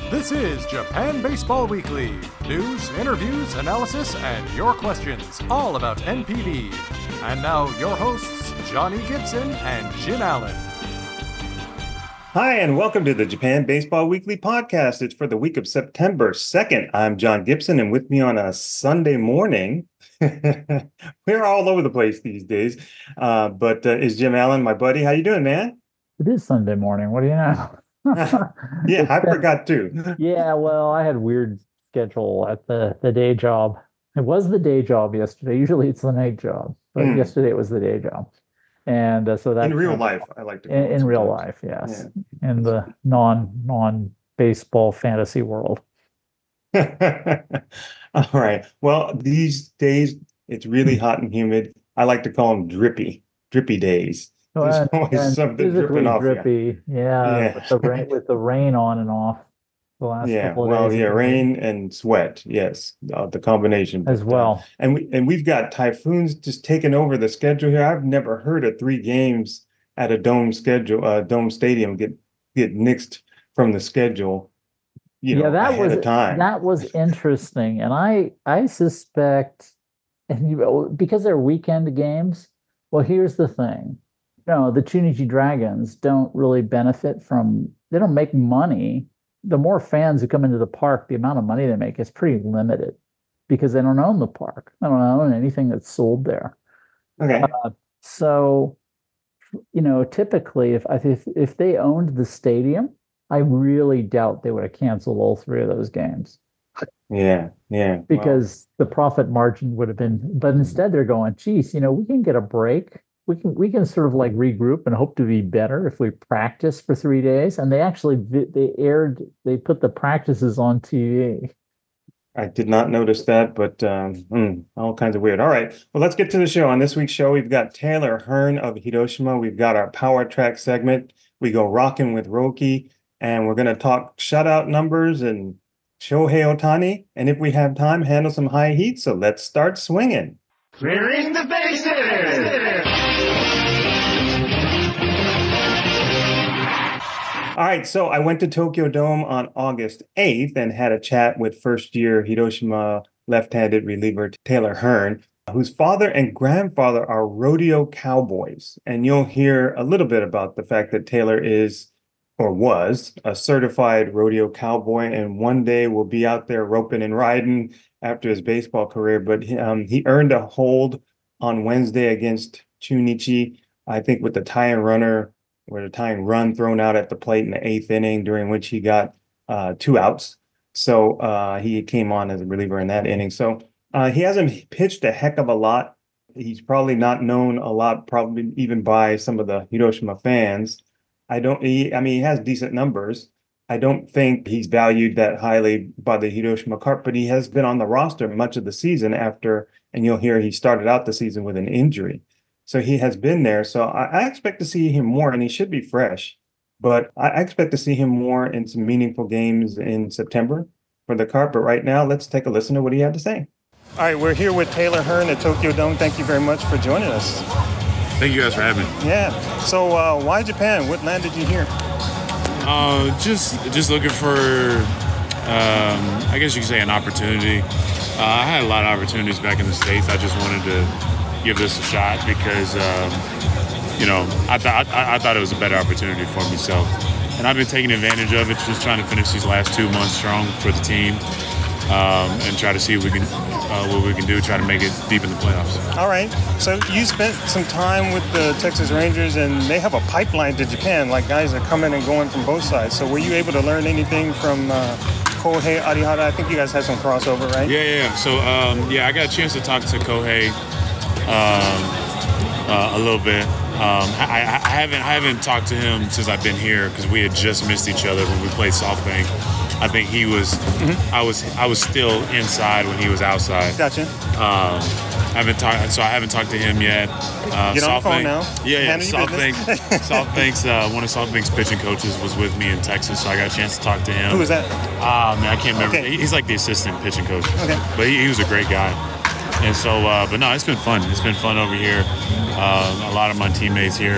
This is Japan Baseball Weekly. News, interviews, analysis, and your questions, all about NPB. And now, your hosts, Johnny Gibson and Jim Allen. Hi, and welcome to the Japan Baseball Weekly podcast. It's for the week of September 2nd. I'm John Gibson, and with me on a Sunday morning, we're all over the place these days, but is Jim Allen, my buddy. How you doing, man? It is Sunday morning. What do you know? Yeah, I forgot too. Yeah, well, I had weird schedule at the day job. It was the day job yesterday. Usually it's the night job, but yesterday it was the day job. And so that in real life, I like to call in real life, yes, yeah. In the non baseball fantasy world. All right. Well, these days it's really hot and humid. I like to call them drippy days. There's always something dripping off. Drippy, yeah. With the rain on and off the last couple of days. Rain and sweat, yes, the combination as well. And we've got typhoons just taking over the schedule here. I've never heard of 3 games at a dome stadium get nixed from the schedule. That was interesting, and I suspect, because they're weekend games. Well, here's the thing. No, the Chunichi Dragons don't really benefit from, they don't make money. The more fans who come into the park, the amount of money they make is pretty limited because they don't own the park. They don't own anything that's sold there. Okay. So, typically if they owned the stadium, I really doubt they would have canceled all 3 of those games. Yeah. Because the profit margin would have been, but instead they're going, geez, we can get a break. We can sort of like regroup and hope to be better if we practice for 3 days. And they actually they put the practices on TV. I did not notice that, but all kinds of weird. All right, well, let's get to the show. On this week's show, we've got Taylor Hearn of Hiroshima. We've got our Power Track segment. We go rocking with Roki, and we're going to talk shutout numbers and Shohei Ohtani. And if we have time, handle some high heat. So let's start swinging. Clearing the bases! All right, so I went to Tokyo Dome on August 8th and had a chat with first-year Hiroshima left-handed reliever Taylor Hearn, whose father and grandfather are rodeo cowboys. And you'll hear a little bit about the fact that Taylor is, or was, a certified rodeo cowboy, and one day will be out there roping and riding after his baseball career. But he earned a hold on Wednesday against Chunichi, I think with the tying run thrown out at the plate in the 8th inning, during which he got 2 outs. So he came on as a reliever in that inning. So he hasn't pitched a heck of a lot. He's probably not known a lot, probably even by some of the Hiroshima fans. He has decent numbers. I don't think he's valued that highly by the Hiroshima Carp, but he has been on the roster much of the season after, and you'll hear he started out the season with an injury. So he has been there. So I expect to see him more, and he should be fresh. But I expect to see him more in some meaningful games in September for the Carp. But right now, let's take a listen to what he had to say. All right, we're here with Taylor Hearn at Tokyo Dome. Thank you very much for joining us. Thank you guys for having me. Yeah. So why Japan? What landed you here? Just looking for, I guess you could say, an opportunity. I had a lot of opportunities back in the States. I just wanted to give this a shot because, I thought it was a better opportunity for me. So, and I've been taking advantage of it, just trying to finish these last 2 months strong for the team, and try to see what we can do, try to make it deep in the playoffs. All right. So you spent some time with the Texas Rangers, and they have a pipeline to Japan. Like, guys are coming and going from both sides. So were you able to learn anything from Kohei Arihara? I think you guys had some crossover, right? Yeah. So, I got a chance to talk to Kohei a little bit. I haven't talked to him since I've been here because we had just missed each other when we played SoftBank. I think he was. I was still inside when he was outside. Gotcha. I haven't talked to him yet. Get on the phone now. Yeah. SoftBank's one of SoftBank's pitching coaches was with me in Texas, so I got a chance to talk to him. Who was that? Man, I can't remember. Okay. He's like the assistant pitching coach. Okay. But he was a great guy. And so, but no, it's been fun. It's been fun over here. A lot of my teammates here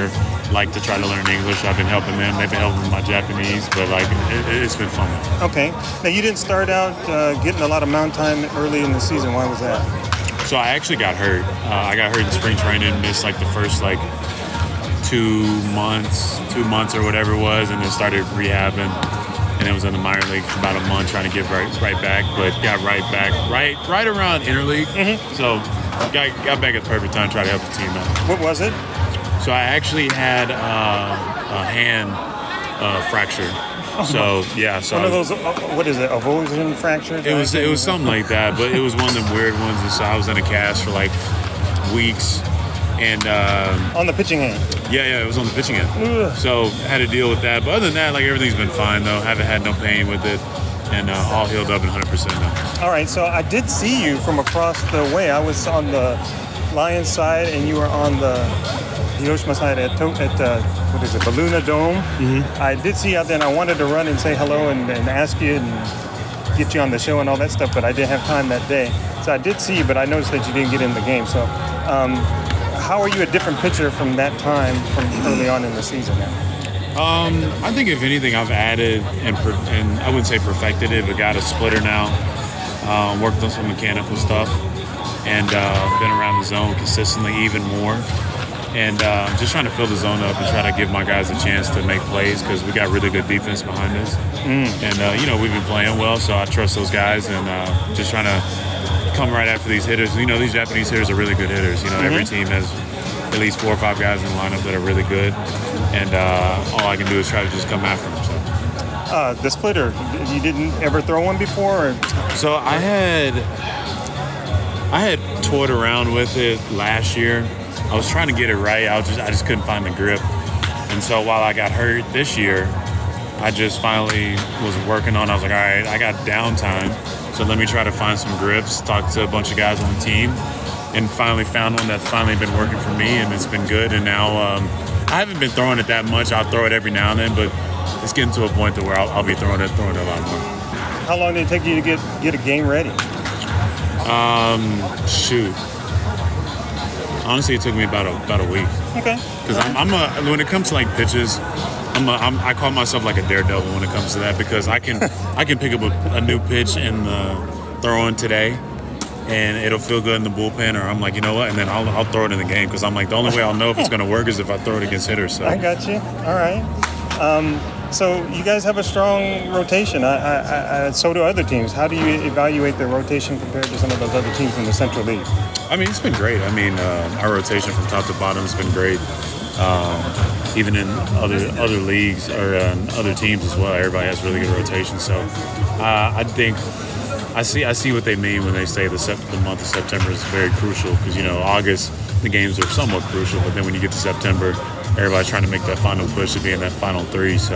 like to try to learn English. I've been helping them. They've been helping my Japanese, but like it's been fun. Okay. Now you didn't start out getting a lot of mound time early in the season. Why was that? So I actually got hurt. I got hurt in spring training, missed like the first like 2 months or whatever it was, and then started rehabbing. And it was in the minor league for about a month trying to get right back, but got right back right around interleague. Mm-hmm. So got back at the perfect time, try to help the team out. What was it? So I actually had a hand fracture. So yeah, so one of those. What is it? Avulsion fracture? It was something like that, but it was one of them weird ones. And so I was in a cast for like weeks, and on the pitching hand. Yeah, it was on the pitching end. Ugh. So had to deal with that. But other than that, like everything's been fine though. Haven't had no pain with it, and all healed up and 100% now. All right, so I did see you from across the way. I was on the Lions side, and you were on the Hiroshima side at what is it, Baluna Dome. Mm-hmm. I did see you out there, and I wanted to run and say hello and ask you and get you on the show and all that stuff, but I didn't have time that day. So I did see you, but I noticed that you didn't get in the game. So. How are you a different pitcher from that time, from early on in the season now? I think if anything, I've added and I wouldn't say perfected it, but got a splitter now. Worked on some mechanical stuff, and been around the zone consistently even more. And just trying to fill the zone up and try to give my guys a chance to make plays because we got really good defense behind us. And we've been playing well, so I trust those guys, and just trying to come right after these hitters. These Japanese hitters are really good hitters. Every team has at least 4 or 5 guys in the lineup that are really good, and all I can do is try to just come after them. So. The splitter, you didn't ever throw one before? Or? So I had toyed around with it last year. I was trying to get it right. I just couldn't find the grip, and so while I got hurt this year, I just finally was working on. I was like, all right, I got downtime. So let me try to find some grips, talk to a bunch of guys on the team, and finally found one that's finally been working for me, and it's been good. And now I haven't been throwing it that much. I'll throw it every now and then, but it's getting to a point to where I'll be throwing it a lot more. How long did it take you to get a game ready? Shoot. Honestly, it took me about a week. Okay. Because when it comes to like pitches, I call myself like a daredevil when it comes to that because I can pick up a new pitch in the throw-in today, and it'll feel good in the bullpen, or I'm like, you know what, and then I'll throw it in the game because I'm like, the only way I'll know if it's going to work is if I throw it against hitters. So. I got you. All right. So you guys have a strong rotation. So do other teams. How do you evaluate their rotation compared to some of those other teams in the Central League? I mean, it's been great. I mean, our rotation from top to bottom has been great. Even in other leagues or other teams as well, everybody has really good rotation. So I think I see what they mean when they say the month of September is very crucial because August the games are somewhat crucial, but then when you get to September, everybody's trying to make that final push to be in that final 3. So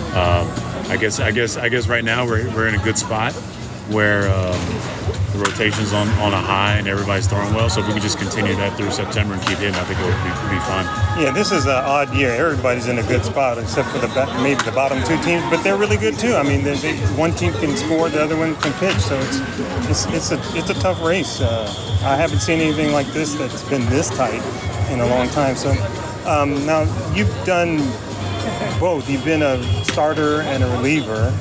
I guess right now we're in a good spot where the rotation's on a high and everybody's throwing well. So if we could just continue that through September and keep hitting, I think it would be fine. Yeah, this is an odd year. Everybody's in a good spot except for maybe the bottom 2 teams, but they're really good too. I mean, one team can score, the other one can pitch, so it's a tough race. I haven't seen anything like this that's been this tight in a long time. So now you've done both. You've been a starter and a reliever.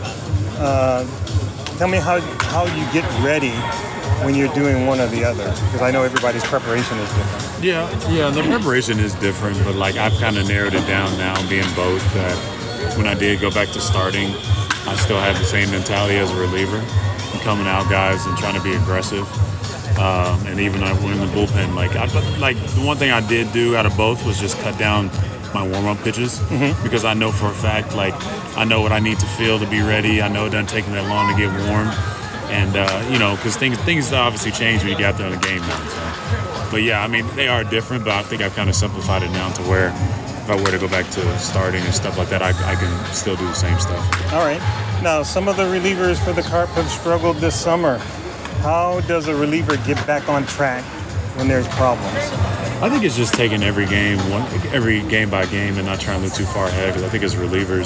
Tell me how you get ready when you're doing one or the other, because I know everybody's preparation is different. Yeah, the preparation is different, but like I've kind of narrowed it down now, being both. That when I did go back to starting, I still had the same mentality as a reliever, and coming out guys and trying to be aggressive. And even when in the bullpen, the one thing I did do out of both was just cut down my warm-up pitches because I know for a fact, I know what I need to feel to be ready. I know it doesn't take me that long to get warm. And, because things obviously change when you get out there in the game now. So. But, yeah, I mean, they are different, but I think I've kind of simplified it down to where if I were to go back to starting and stuff like that, I can still do the same stuff. All right. Now, some of the relievers for the Carp have struggled this summer. How does a reliever get back on track when there's problems? I think it's just taking every game by game and not trying to look too far ahead, because I think as relievers,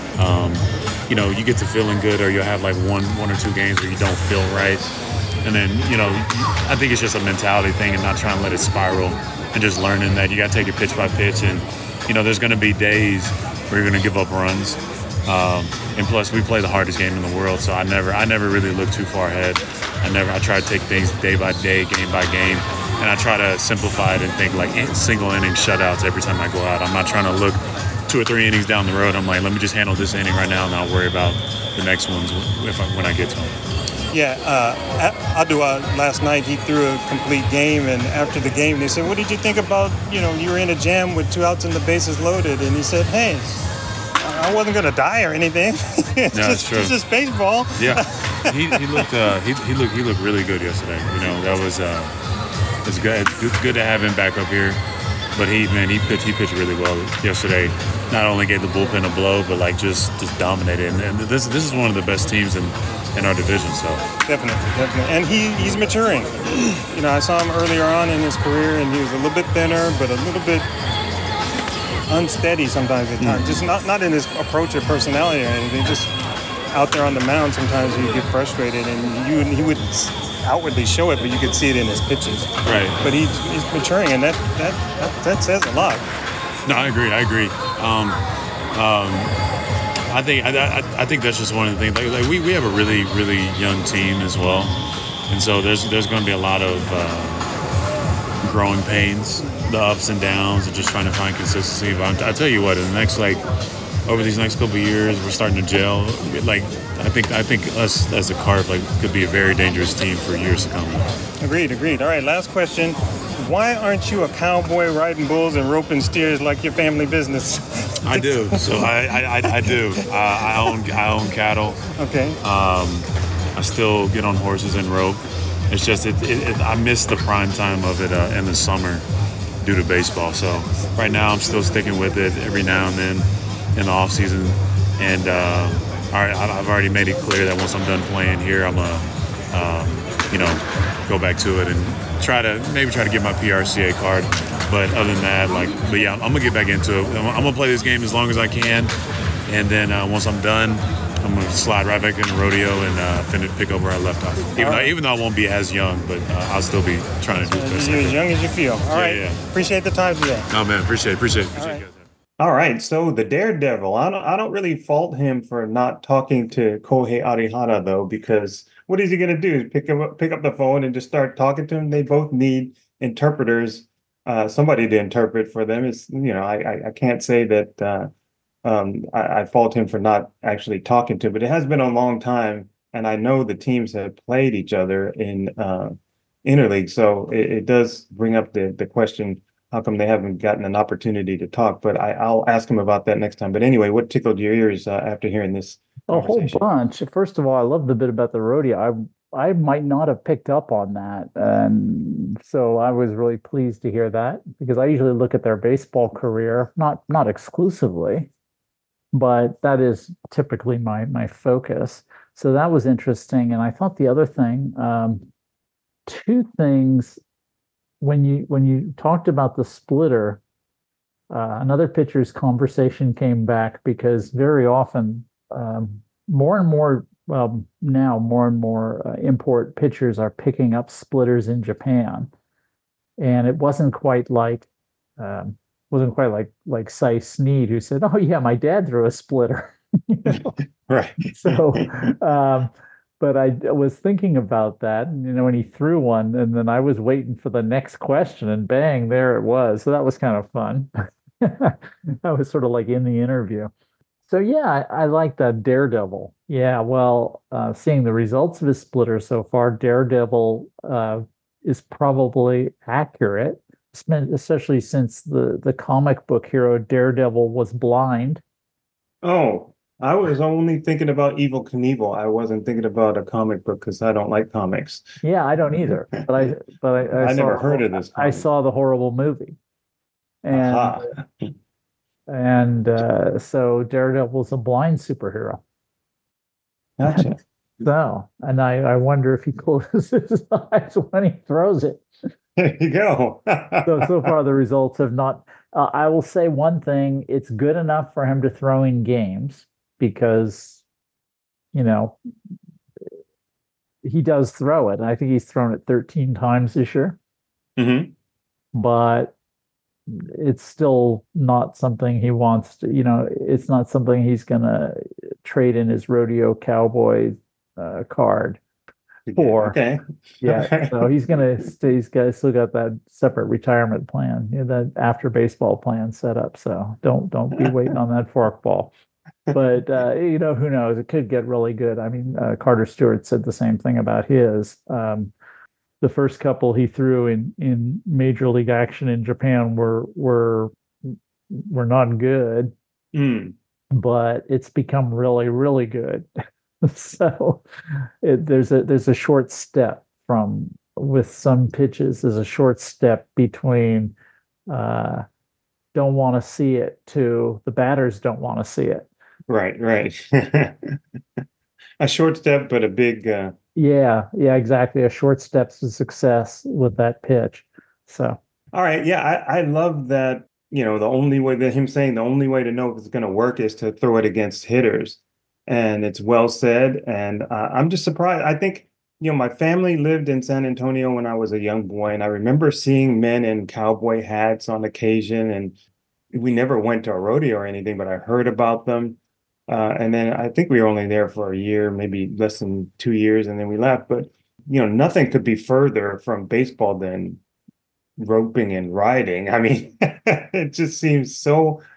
you get to feeling good, or you'll have like one or 2 games where you don't feel right. And then, I think it's just a mentality thing and not trying to let it spiral, and just learning that you got to take it pitch by pitch and there's going to be days where you're going to give up runs. And plus, we play the hardest game in the world, so I never really look too far ahead. I try to take things day by day, game by game, and I try to simplify it and think like single inning shutouts every time I go out. I'm not trying to look 2 or 3 innings down the road. I'm like, let me just handle this inning right now, and I'll worry about the next ones when I get to them. Yeah, Adua last night, he threw a complete game, and after the game, they said, what did you think about, you were in a jam with 2 outs and the bases loaded, and he said, hey, I wasn't going to die or anything. It's just baseball. Yeah, he looked really good yesterday. That was it's good. It's good to have him back up here. But he pitched really well yesterday. Not only gave the bullpen a blow, but like just dominated. And this is one of the best teams in our division. So definitely, and he's maturing. I saw him earlier on in his career, and he was a little bit thinner, but a little bit unsteady sometimes at times. Just not in his approach or personality or anything. Just out there on the mound, sometimes you get frustrated, and he would outwardly show it, but you could see it in his pitches. Right. But he's maturing, and that says a lot. No, I agree. I think that's just one of the things. Like we have a really, really young team as well, and so there's going to be a lot of growing pains, the ups and downs, and just trying to find consistency. But I tell you what, in the next over these next couple of years, we're starting to gel. I think us as a Carp could be a very dangerous team for years to come. Agreed. All right, last question. Why aren't you a cowboy riding bulls and roping steers like your family business? I do. So I do. I own cattle. Okay. I still get on horses and rope. It's just I miss the prime time of it in the summer due to baseball. So right now I'm still sticking with it every now and then in the off season. And I've already made it clear that once I'm done playing here, I'm go back to it and try to get my PRCA card. But other than that, I'm gonna get back into it. I'm gonna play this game as long as I can, and then once I'm done, I'm gonna slide right back into rodeo and pick up where I left off. Even though I won't be as young, but I'll still be trying to do this. You're as young as you feel. All right. Yeah. Appreciate the time today. Oh man, appreciate it. All right, so the Daredevil, I don't really fault him for not talking to Kohei Arihara though, because what is he going to do? Pick up the phone and just start talking to him? They both need interpreters, somebody to interpret for them. It's I can't say that I fault him for not actually talking to him, but it has been a long time, and I know the teams have played each other in interleague, so it does bring up the question. How come they haven't gotten an opportunity to talk? But I'll ask him about that next time. But anyway, what tickled your ears after hearing this? A whole bunch. First of all, I love the bit about the rodeo. I might not have picked up on that. And so I was really pleased to hear that, because I usually look at their baseball career, not exclusively, but that is typically my focus. So that was interesting. And I thought the other thing, 2 things. When you talked about the splitter, another pitcher's conversation came back, because very often, more and more import pitchers are picking up splitters in Japan, and it wasn't quite like Cy Sneed, who said, "Oh yeah, my dad threw a splitter." Right. So. But I was thinking about that, when he threw one, and then I was waiting for the next question, and bang, there it was. So that was kind of fun. That was sort of like in the interview. So yeah, I like that Daredevil. Yeah, well, seeing the results of his splitter so far, Daredevil is probably accurate, especially since the comic book hero Daredevil was blind. Oh. I was only thinking about Evel Knievel. I wasn't thinking about a comic book, because I don't like comics. Yeah, I don't either. But I never heard of this comic. I saw the horrible movie, and so Daredevil's a blind superhero. Gotcha. So, and I wonder if he closes his eyes when he throws it. There you go. So far the results have not. I will say one thing: it's good enough for him to throw in games, because, he does throw it. And I think he's thrown it 13 times this year. Mm-hmm. But it's still not something he wants to, it's not something he's gonna trade in his rodeo cowboy card for. Okay. Yeah, so he's gonna stay. He's got still got that separate retirement plan, that after baseball plan set up. So don't be waiting on that forkball. But who knows? It could get really good. I mean, Carter Stewart said the same thing about his. The first couple he threw in major league action in Japan were not good, but it's become really, really good. So there's a short step from with some pitches. There's a short step between don't want to see it to the batters don't want to see it. Right. A short step, but a big. Yeah, exactly. A short step to success with that pitch. So. All right. Yeah, I love that. The only way that him saying the only way to know if it's going to work is to throw it against hitters. And it's well said. And I'm just surprised. I think, my family lived in San Antonio when I was a young boy. And I remember seeing men in cowboy hats on occasion. And we never went to a rodeo or anything, but I heard about them. And then I think we were only there for a year, maybe less than 2 years, and then we left. But, nothing could be further from baseball than roping and riding. I mean, it just seems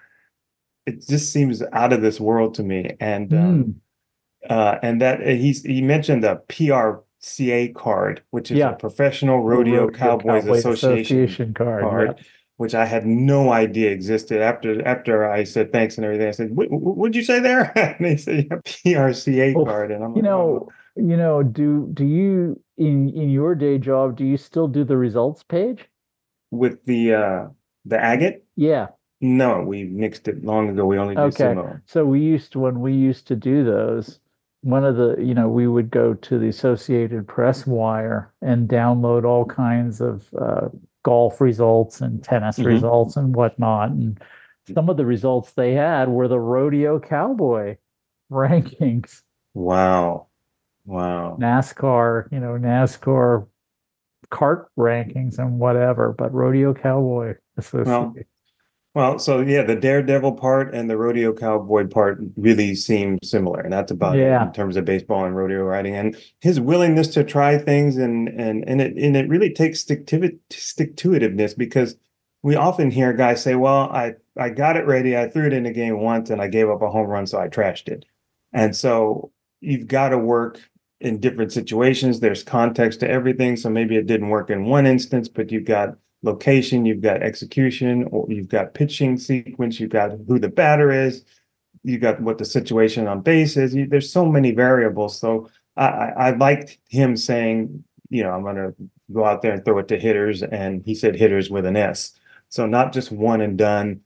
out of this world to me. And that he mentioned the PRCA card, which is a Professional Rodeo Cowboys Association card. Yeah. Which I had no idea existed. After I said thanks and everything, I said, "What'd you say there?" And they said, "PRCA card." And I'm like, do you in your day job, do you still do the results page with the agate? Yeah. No, we nixed it long ago. We only do sumo. So when we used to do those, one of the, we would go to the Associated Press wire and download all kinds of golf results and tennis results and whatnot. And some of the results they had were the rodeo cowboy rankings. Wow. NASCAR kart rankings and whatever, but rodeo cowboy association. Well, so yeah, the daredevil part and the rodeo cowboy part really seem similar, and that's about it in terms of baseball and rodeo riding. And his willingness to try things and it really takes stick-to-itiveness, because we often hear guys say, "Well, I got it ready, I threw it in the game once, and I gave up a home run, so I trashed it." And so you've got to work in different situations. There's context to everything, so maybe it didn't work in one instance, but you've got location, you've got execution, or you've got pitching sequence, you've got who the batter is, you've got what the situation on base is. There's so many variables. So I liked him saying, I'm going to go out there and throw it to hitters, and he said hitters with an S. So not just one and done,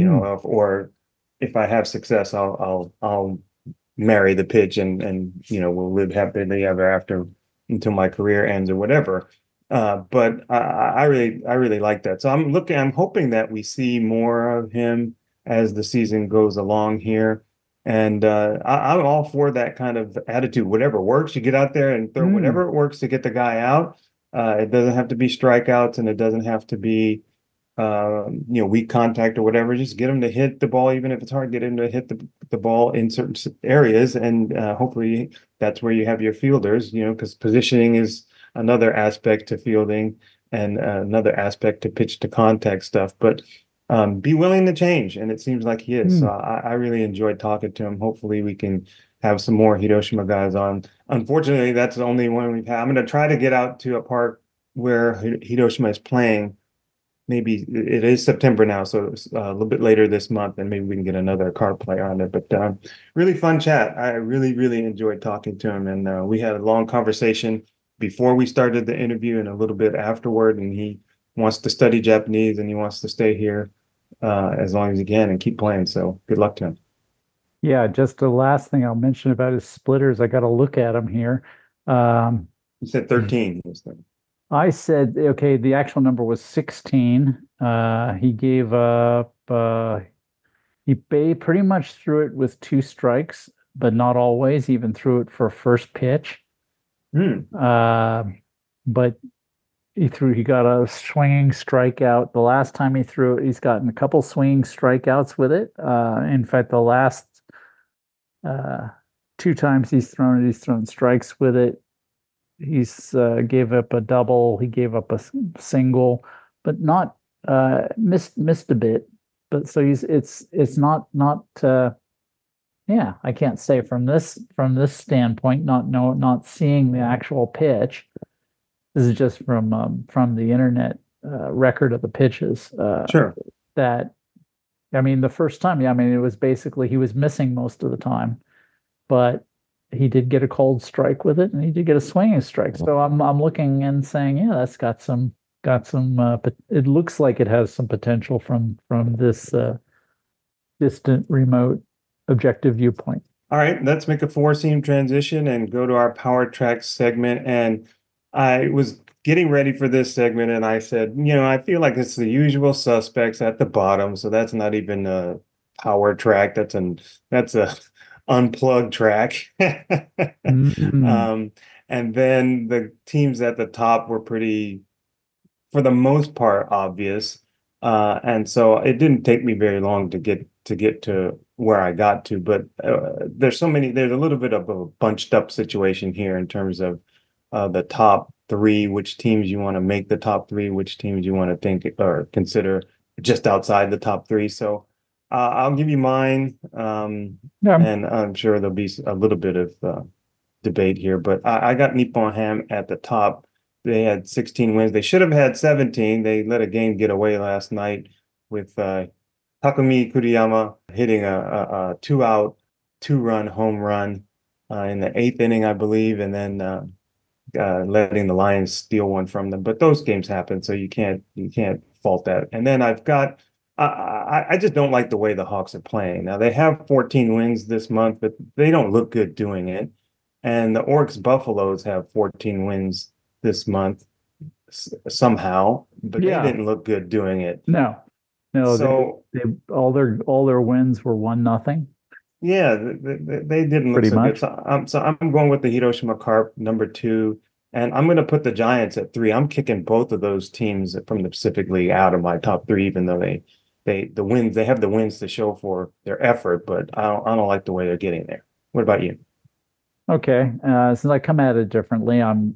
or if I have success, I'll marry the pitch and we'll live happily ever after until my career ends or whatever. But I really like that. So I'm hoping that we see more of him as the season goes along here. And I'm all for that kind of attitude. Whatever works, you get out there and throw whatever works to get the guy out. It doesn't have to be strikeouts, and it doesn't have to be weak contact or whatever. Just get him to hit the ball, even if it's hard. Get him to hit the ball in certain areas, and hopefully that's where you have your fielders. Because positioning is another aspect to fielding and another aspect to pitch to contact stuff. But be willing to change, and it seems like he is. So I really enjoyed talking to him. Hopefully we can have some more Hiroshima guys on. Unfortunately, that's the only one we've had. I'm going to try to get out to a park where Hiroshima is playing. Maybe it is September now, so it's a little bit later this month, and maybe we can get another card player on there. But really fun chat. I really, really enjoyed talking to him, and we had a long conversation before we started the interview and a little bit afterward. And he wants to study Japanese, and he wants to stay here as long as he can and keep playing. So good luck to him. Yeah, just the last thing I'll mention about his splitters, I got to look at him here. You said 13. I said, okay, the actual number was 16. He gave up, he pretty much threw it with 2 strikes, but not always. He even threw it for first pitch. But he got a swinging strikeout. The last time he threw it, he's gotten a couple swinging strikeouts with it. In fact, the last two times he's thrown strikes with it. He's gave up a double. He gave up a single, but not missed a bit. But so it's not yeah, I can't say from this standpoint, not seeing the actual pitch. This is just from the internet record of the pitches. Sure. That, I mean, the first time, yeah, I mean, it was basically he was missing most of the time, but he did get a cold strike with it, and he did get a swinging strike. So I'm looking and saying, yeah, that's got some. But it looks like it has some potential from this distant, remote, objective viewpoint. All right, let's make a four-seam transition and go to our Power Track segment. And I was getting ready for this segment, and I said, I feel like it's the usual suspects at the bottom. So that's not even a power track. That's a unplugged track. And then the teams at the top were pretty, for the most part, obvious. And so it didn't take me very long to get to where I got to, but there's a little bit of a bunched up situation here in terms of the top three, which teams you want to make the top three, which teams you want to think or consider just outside the top three. So I'll give you mine, and I'm sure there'll be a little bit of debate here, but I got Nippon Ham at the top. They had 16 wins. They should have had 17. They let a game get away last night with Takumi Kuriyama hitting a 2-out, 2-run home run in the 8th inning, I believe, and then letting the Lions steal one from them. But those games happen, so you can't fault that. And then I've got I just don't like the way the Hawks are playing. Now they have 14 wins this month, but they don't look good doing it. And the Orcs Buffaloes have 14 wins this month somehow, but they didn't look good doing it. No. So they all their wins were 1-0. Yeah, they didn't look pretty so much good. So I'm going with the Hiroshima Carp number 2, and I'm going to put the Giants at 3. I'm kicking both of those teams from the Pacific League out of my top 3, even though they have the wins to show for their effort, but I don't like the way they're getting there. What about you? Okay, since I come at it differently, I'm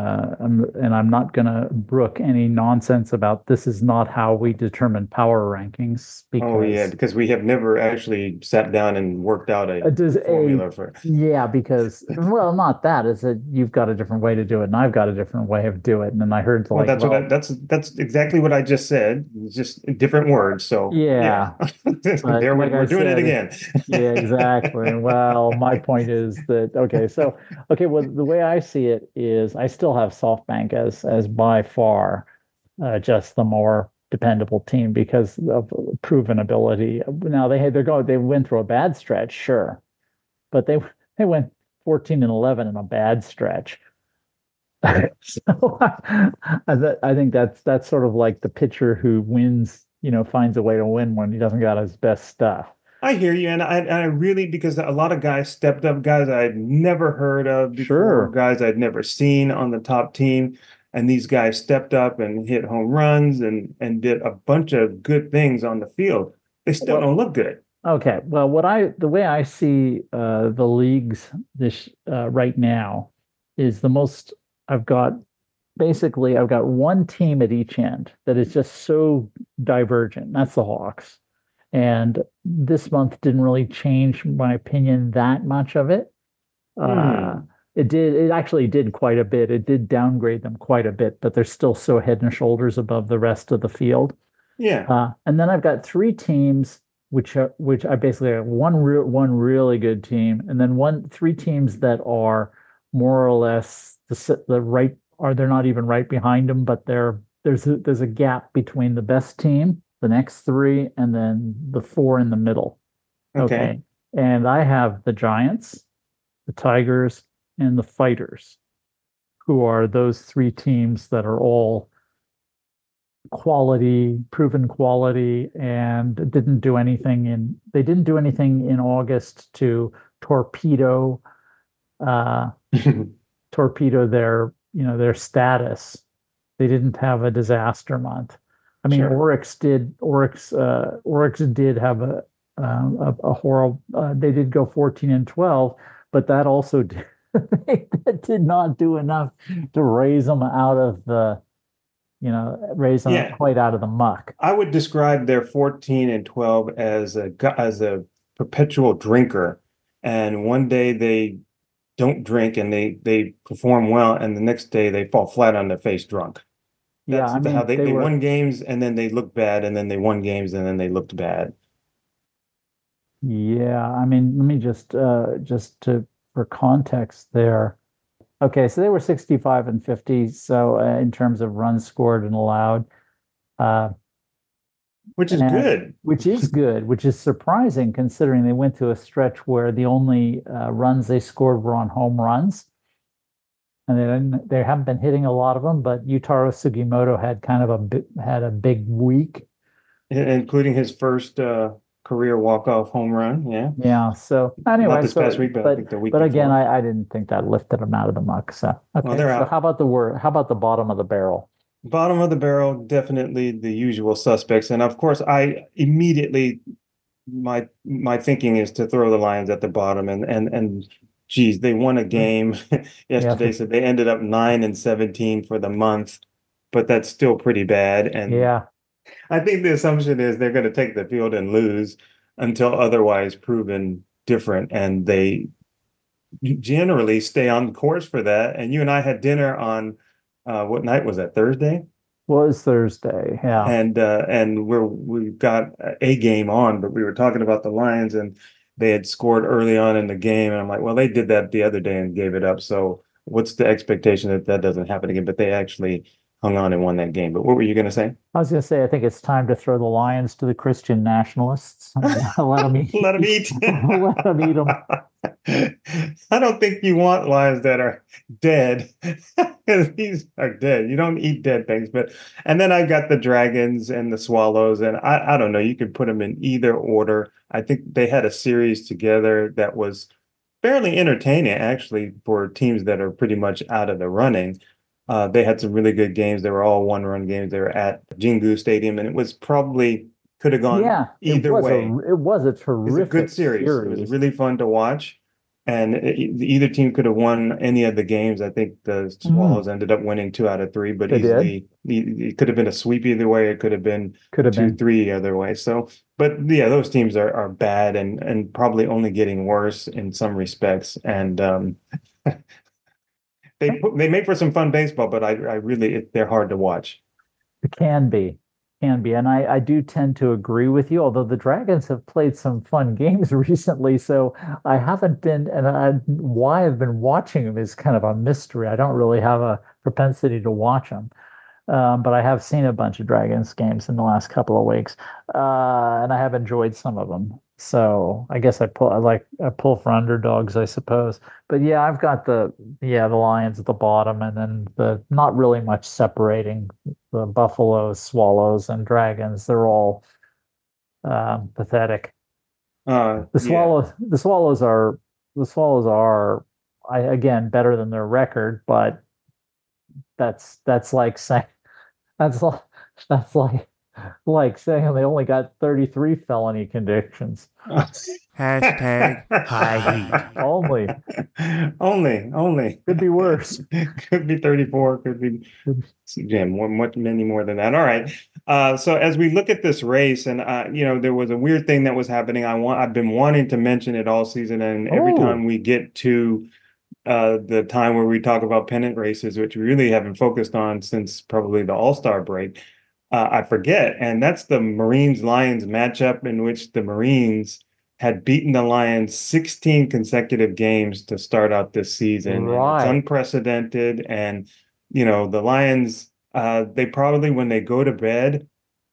not going to brook any nonsense about this is not how we determine power rankings. Because we have never actually sat down and worked out a formula for it. Yeah, because not that. It's that you've got a different way to do it, and I've got a different way of doing it. And then I heard that's exactly what I just said. It's just different words. So yeah. we're doing it again. Yeah, exactly. Well, my point is that well, the way I see it is I still have SoftBank as by far just the more dependable team because of proven ability. Now they went through a bad stretch, sure, but they went 14-11 in a bad stretch. So I think that's sort of like the pitcher who wins, finds a way to win when he doesn't got his best stuff. I hear you, and I really, because a lot of guys stepped up, guys I'd never heard of before, guys I'd never seen on the top team, and these guys stepped up and hit home runs and did a bunch of good things on the field. They still don't look good. Okay, well, the way I see the leagues this right now is the most. I've got one team at each end that is just so divergent. That's the Hawks. And this month didn't really change my opinion that much of it. It actually did quite a bit. It did downgrade them quite a bit, but they're still so head and shoulders above the rest of the field. Yeah. And then I've got 3 teams, which I basically have one really good team, and then 3 teams that are more or less the right, or they're not even right behind them, but there's a gap between the best team, the next 3, and then the 4 in the middle. Okay. And I have the Giants, the Tigers, and the Fighters, who are those 3 teams that are all proven quality, and didn't do anything in August to torpedo their status They didn't have a disaster month. I mean, Sure. Oryx did. Oryx did have a horrible. They did go 14-12, but that also did, that did not do enough to raise them out of the, raise them Yeah. quite out of the muck. I would describe their 14-12 as a perpetual drinker. And one day they don't drink and they perform well, and the next day they fall flat on their face drunk. Yeah, That's I mean, how they were. won games and then they looked bad, and then they won games and then they looked bad. Yeah, I mean, let me just to for context there. Okay, so they were 65 and 50. So in terms of runs scored and allowed, uh, Which is and good. which is good, which is surprising considering they went to a stretch where the only runs they scored were on home runs, and they haven't been hitting a lot of them. But Yutaro Sugimoto had kind of had a big week. Including his first career walk-off home run. Yeah. Yeah. So anyway, Not this past week, but I think the week but again, before. I didn't think that lifted them out of the muck. So okay. Well, they're So out. how about how about the bottom of the barrel? Bottom of the barrel, definitely the usual suspects. And of course, I immediately my thinking is to throw the Lions at the bottom, and geez, they won a game yesterday, so they ended up 9-17 for the month, but that's still pretty bad. And Yeah. I think the assumption is they're going to take the field and lose until otherwise proven different, and they generally stay on course for that. And you and I had dinner on what night was that? Thursday? Was Thursday, yeah. And we got a game on, but we were talking about the Lions, and they had scored early on in the game, and I'm like, well, they did that the other day and gave it up. So what's the expectation that that doesn't happen again? But they actually hung on and won that game. But what were you going to say? I was going to say, I think it's time to throw the Lions to the Christian nationalists. Let them eat. Let them eat. Let them eat them. I don't think you want lions that are dead. These are dead. You don't eat dead things. And then I've got the dragons and the swallows, and I don't know. You could put them in either order. I think they had a series together that was fairly entertaining, actually, for teams that are pretty much out of the running. They had some really good games. They were all one-run games. They were at Jingu Stadium, and it was probably could have gone either way. It was a terrific It's a good series. It was really fun to watch. And either team could have won any of the games. I think the Swallows ended up winning 2 out of 3, but easily it could have been a sweep either way. It could have been 2-3 other way. So, but yeah, those teams are bad and probably only getting worse in some respects. And they make for some fun baseball, but I really they're hard to watch. It can be. And I do tend to agree with you, although the Dragons have played some fun games recently. So I haven't been, why I've been watching them is kind of a mystery. I don't really have a propensity to watch them. But I have seen a bunch of Dragons games in the last couple of weeks. And I have enjoyed some of them. So I guess I pull for underdogs, I suppose. But yeah, I've got the Lions at the bottom, and then the not really much separating the Buffaloes, Swallows, and Dragons. They're all pathetic. The Swallows are again better than their record, but that's like saying that's like saying they only got 33 felony convictions. Hashtag high heat. Only. Could be worse. Could be 34. Could be many more than that. All right. So as we look at this race, and there was a weird thing that was happening. I've been wanting to mention it all season, and every time we get to the time where we talk about pennant races, which we really haven't focused on since probably the All-Star break, I forget. And that's the Marines-Lions matchup, in which the Marines had beaten the Lions 16 consecutive games to start out this season. Right. It's unprecedented. And, the Lions, they probably, when they go to bed,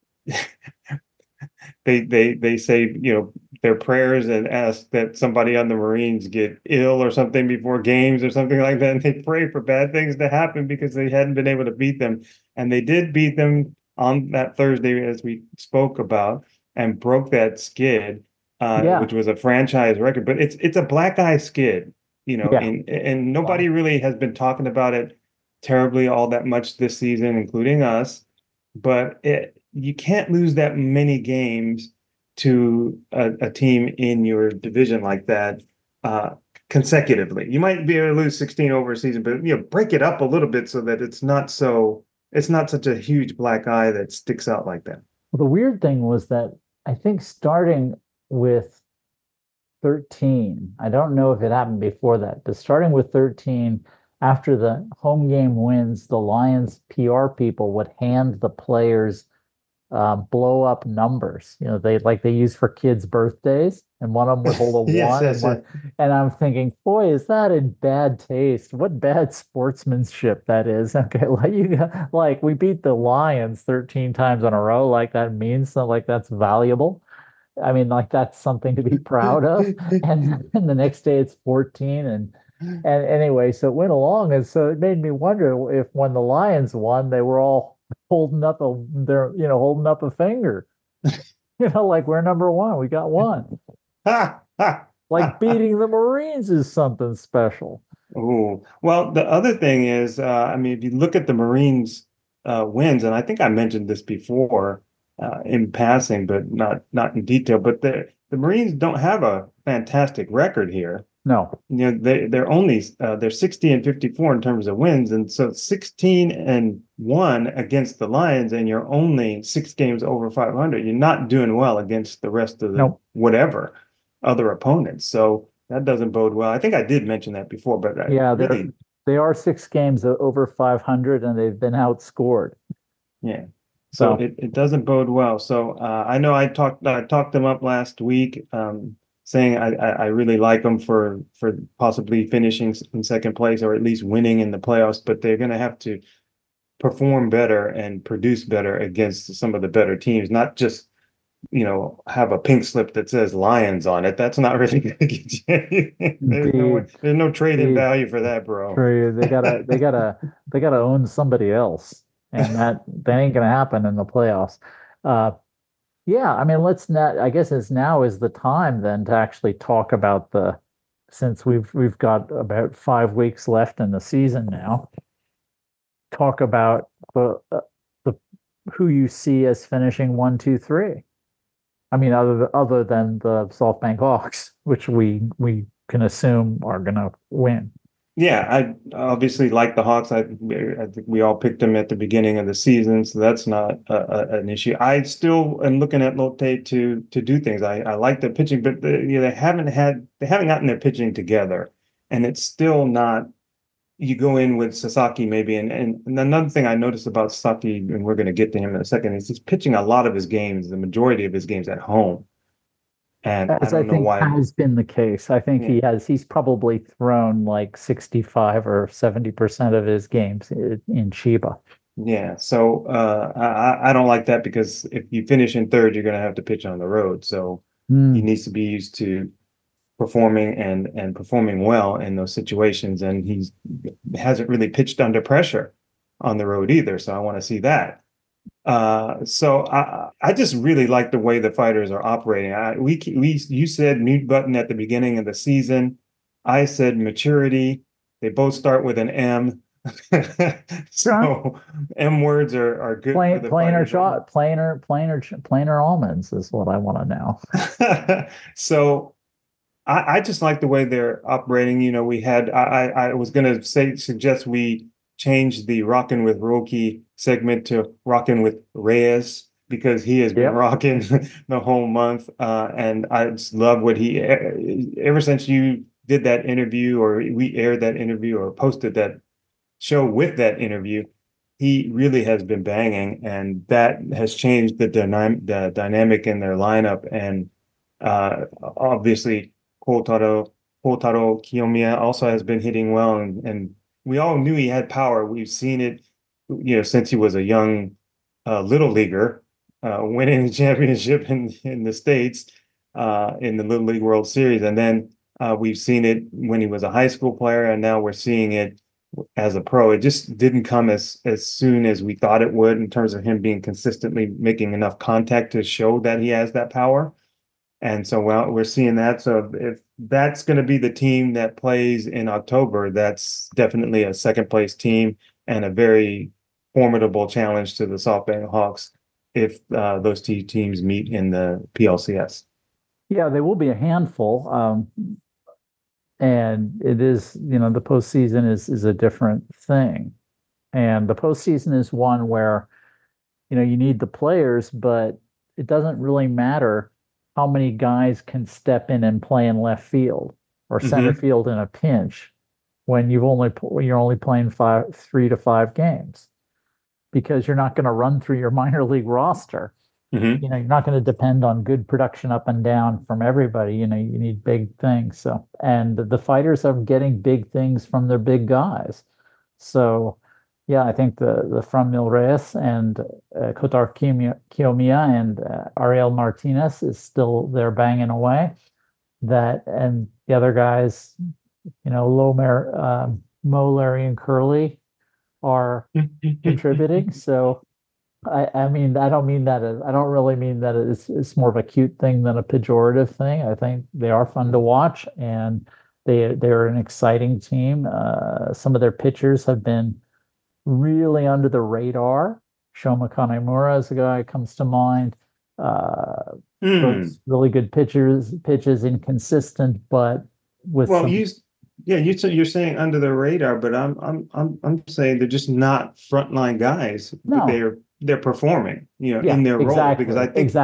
they say, their prayers and ask that somebody on the Marines get ill or something before games or something like that. And they pray for bad things to happen because they hadn't been able to beat them. And they did beat them on that Thursday, as we spoke about, and broke that skid, which was a franchise record. But it's a black eye skid, and nobody really has been talking about it terribly all that much this season, including us, but you can't lose that many games to a team in your division like that consecutively. You might be able to lose 16 over a season, but break it up a little bit so that it's not such a huge black eye that sticks out like that. Well, the weird thing was that I think starting with 13, I don't know if it happened before that, but starting with 13, after the home game wins, the Lions PR people would hand the players blow up numbers. They use for kids' birthdays, and one of them would hold a Yes, one, yes, and I'm thinking, boy, is that in bad taste? What bad sportsmanship that is. Okay, we beat the Lions 13 times in a row, like that means something, like that's valuable. I mean, like that's something to be proud of. And the next day it's 14, and anyway, so it went along, and so it made me wonder if when the Lions won, they were all holding up a finger. Like we're number one, we got one. Like beating the Marines is something special. Oh, well, the other thing is, if you look at the Marines wins, and I think I mentioned this before in passing, but not in detail, but the Marines don't have a fantastic record here. No, they're 60 and 54 in terms of wins, and so 16-1 against the Lions, and you're only 6 games over 500. You're not doing well against the rest of the whatever other opponents. So that doesn't bode well. I think I did mention that before, but they are 6 games over 500, and they've been outscored. Yeah. So it doesn't bode well. So I know I talked them up last week, saying I really like them for possibly finishing in second place or at least winning in the playoffs, but they're going to have to perform better and produce better against some of the better teams, not just have a pink slip that says Lions on it. That's not really going to get you anything. There's no trade-in value for that, bro. True. They gotta own somebody else, and that ain't gonna happen in the playoffs. Yeah, I mean, let's not. I guess now is the time then to actually talk about since we've got about 5 weeks left in the season now. Talk about the who you see as finishing 1, 2, 3. I mean, other than the SoftBank Hawks, which we can assume are going to win. Yeah, I obviously like the Hawks. I think we all picked them at the beginning of the season, so that's not an issue. I still am looking at Lotte to do things. I like the pitching, but they haven't gotten their pitching together, and it's still not. You go in with Sasaki maybe, and another thing I noticed about Sasaki, and we're going to get to him in a second, is he's pitching a lot of his games, the majority of his games at home. And I don't know why has been the case. I think he's probably thrown like 65 or 70% of his games in Chiba. Yeah. So I don't like that, because if you finish in third, you're going to have to pitch on the road. So he needs to be used to performing and performing well in those situations. And he hasn't really pitched under pressure on the road either. So I want to see that. So I just really like the way the Fighters are operating. You said mute button at the beginning of the season. I said maturity. They both start with an M. So M words are good. Plainer almonds is what I want to know. So I just like the way they're operating. I was going to suggest we change the Rockin' with Roki segment to Rockin' with Reyes, because he has been rocking the whole month. And I just love what ever since you did that interview, or we aired that interview or posted that show with that interview, he really has been banging, and that has changed the dynamic in their lineup. And obviously Kotaro Kiyomiya also has been hitting well, and we all knew he had power. We've seen it, since he was a young little leaguer, winning the championship in the States in the Little League World Series. And then we've seen it when he was a high school player, and now we're seeing it as a pro. It just didn't come as soon as we thought it would, in terms of him being consistently making enough contact to show that he has that power. And so we're seeing that. So if that's going to be the team that plays in October, that's definitely a second place team. and a very formidable challenge to the SoftBank Hawks if those two teams meet in the PLCS. Yeah, they will be a handful. And it is, the postseason is a different thing. And the postseason is one where, you need the players, but it doesn't really matter how many guys can step in and play in left field or center field in a pinch when you're only playing 3 to 5 games, because you're not going to run through your minor league roster. You're not going to depend on good production up and down from everybody. You need big things. So, and the fighters are getting big things from their big guys. So, yeah, I think the From Mil Reyes and Kotar Kiyomiya and Ariel Martinez is still there banging away. And the other guys, Mo, Larry, and Curly are contributing. So, I mean, I don't really mean that it's more of a cute thing than a pejorative thing. I think they are fun to watch, and they're an exciting team. Some of their pitchers have been really under the radar. Shoma Kanemura is a guy who comes to mind. Really good pitches, inconsistent, but with you're saying under the radar, but I'm saying they're just not frontline guys. No. They're performing, in their role, because I think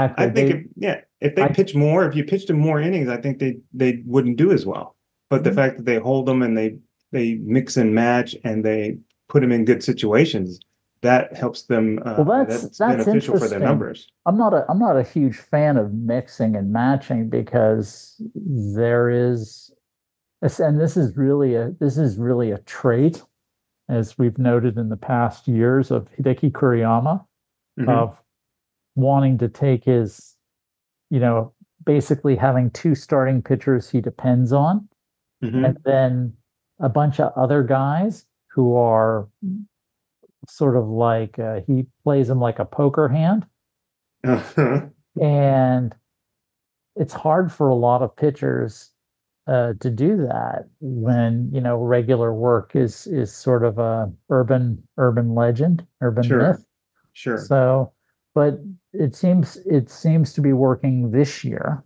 if you pitched them more innings, I think they wouldn't do as well. But the fact that they hold them and they mix and match and they put them in good situations, that helps them. That's beneficial for their numbers. I'm not a huge fan of mixing and matching, because there is, and this is really a trait, as we've noted in the past years, of Hideki Kuriyama, of wanting to take his, basically having 2 starting pitchers he depends on, and then a bunch of other guys who are sort of like, he plays them like a poker hand. And it's hard for a lot of pitchers to do that when, regular work is sort of a urban legend, myth. Sure. So, but it seems to be working this year.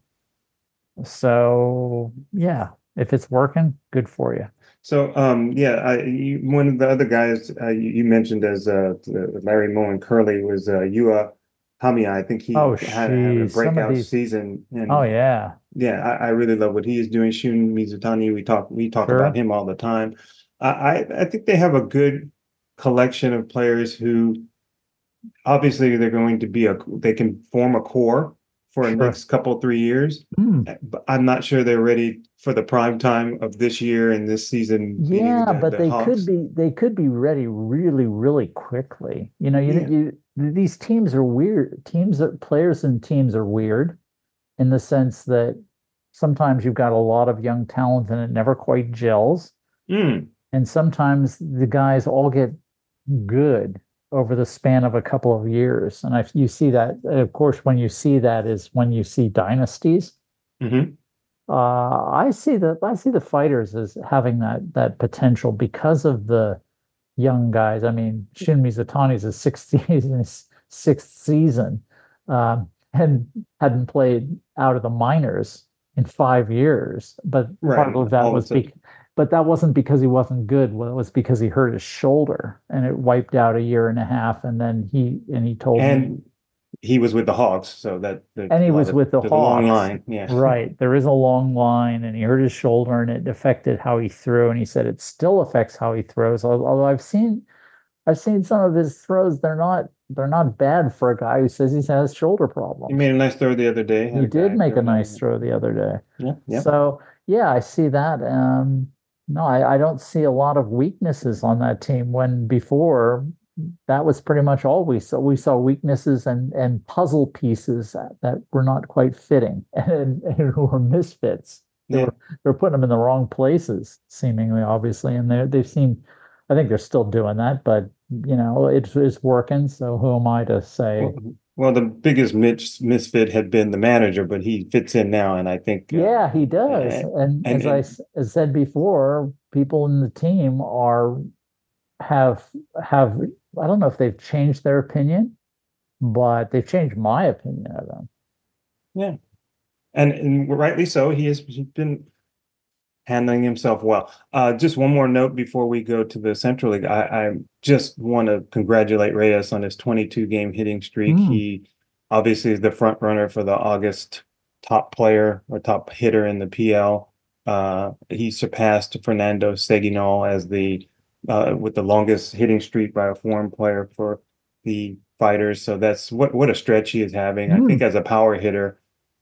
So, yeah, if it's working, good for you. So, one of the other guys you mentioned as Larry, Moe, and Curly was Yua Hamiya. I think he had a breakout season. And, yeah, I really love what he is doing. Shun Mizutani, we talk about him all the time. I think they have a good collection of players who, obviously, they're going to they can form a core for the next 3 years. But I'm not sure they're ready for the prime time of this year and this season. Yeah, but they could be ready really, really quickly. These teams are weird. Players and teams are weird in the sense that sometimes you've got a lot of young talent and it never quite gels. And sometimes the guys all get good over the span of a couple of years. And you see that, of course, when you see that is when you see dynasties. I see the fighters as having that potential because of the young guys. I mean, Shun Mizutani's sixth season, and hadn't played out of the minors in 5 years. But part of that was but that wasn't because he wasn't good. Well, it was because he hurt his shoulder and it wiped out a year and a half. And then he told me he was with the Hawks, so he was with the Hawks. Long line, yeah. Right. There is a long line, and he hurt his shoulder, and it affected how he threw. And he said it still affects how he throws. Although I've seen some of his throws. They're not bad for a guy who says he has shoulder problems. He made a nice throw the other day. He did make a nice throw the other day. Yeah. So yeah, I see that. No, I don't see a lot of weaknesses on that team, when before that was pretty much all we saw. We saw weaknesses and puzzle pieces that were not quite fitting and were misfits. They were putting them in the wrong places, seemingly, obviously, and they seem. I think they're still doing that, but it's working. So who am I to say? Well, the biggest misfit had been the manager, but he fits in now, and I think he does. And as I said before, people in the team have have I don't know if they've changed their opinion, but they've changed my opinion of them. Yeah, and rightly so. He's been handling himself well. Just one more note before we go to the Central League. I just want to congratulate Reyes on his 22 game hitting streak. He obviously is the front runner for the August top player or top hitter in the PL. He surpassed Fernando Seguinol as the with the longest hitting streak by a foreign player for the Fighters. So that's what a stretch he is having. I think as a power hitter,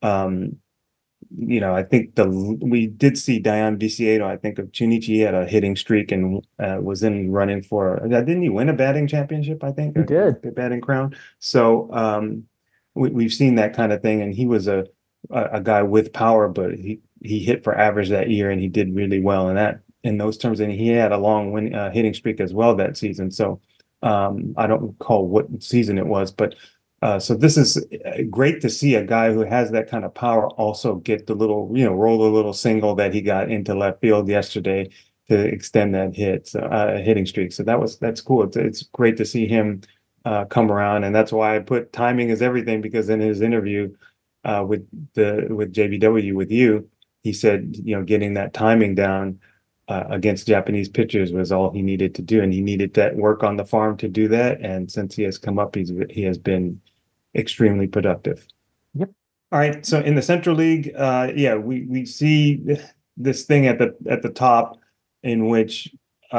I think we did see Dayan Viciedo, I think of Chunichi, had a hitting streak and was in running for, didn't he win a batting championship? I think he did, a batting crown. So we've seen that kind of thing, and he was a guy with power, but he hit for average that year, and he did really well in those terms, and he had a long hitting streak as well that season. So I don't recall what season it was, but so this is great to see a guy who has that kind of power also get the little, roll a little single that he got into left field yesterday to extend that hitting streak. So that's cool. It's great to see him come around, and that's why I put timing is everything, because in his interview with JBW with you, he said, getting that timing down against Japanese pitchers was all he needed to do, and he needed that work on the farm to do that. And since he has come up, he has been extremely productive. Yep. All right. So in the Central League, we see this thing at the top, in which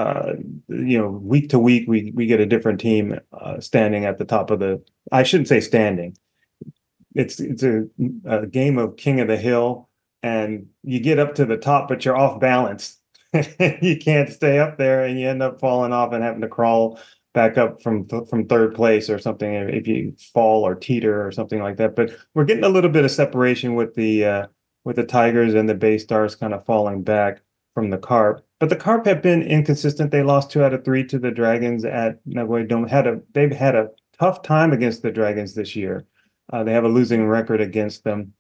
week to week we get a different team standing at the top of the. I shouldn't say standing. It's a game of king of the hill, and you get up to the top, but you're off balance. You can't stay up there, and you end up falling off and having to crawl back up from third place or something if you fall or teeter or something like that. But we're getting a little bit of separation with the Tigers and the Bay Stars kind of falling back from the Carp. But the Carp have been inconsistent. They lost 2 out of 3 to the Dragons at Nagoya Dome. They've had a tough time against the Dragons this year. They have a losing record against them.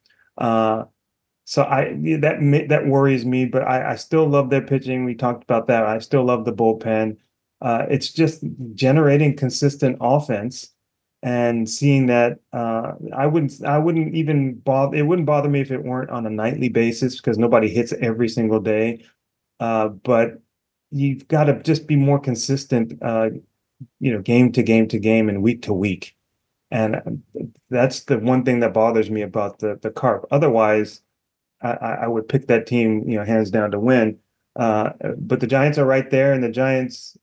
So that worries me, but I still love their pitching. We talked about that. I still love the bullpen. It's just generating consistent offense, and seeing that I wouldn't even bother. It wouldn't bother me if it weren't on a nightly basis, because nobody hits every single day. But you've got to just be more consistent, game to game to game and week to week. And that's the one thing that bothers me about the Carp. Otherwise, I would pick that team, hands down to win. But the Giants are right there, and the Giants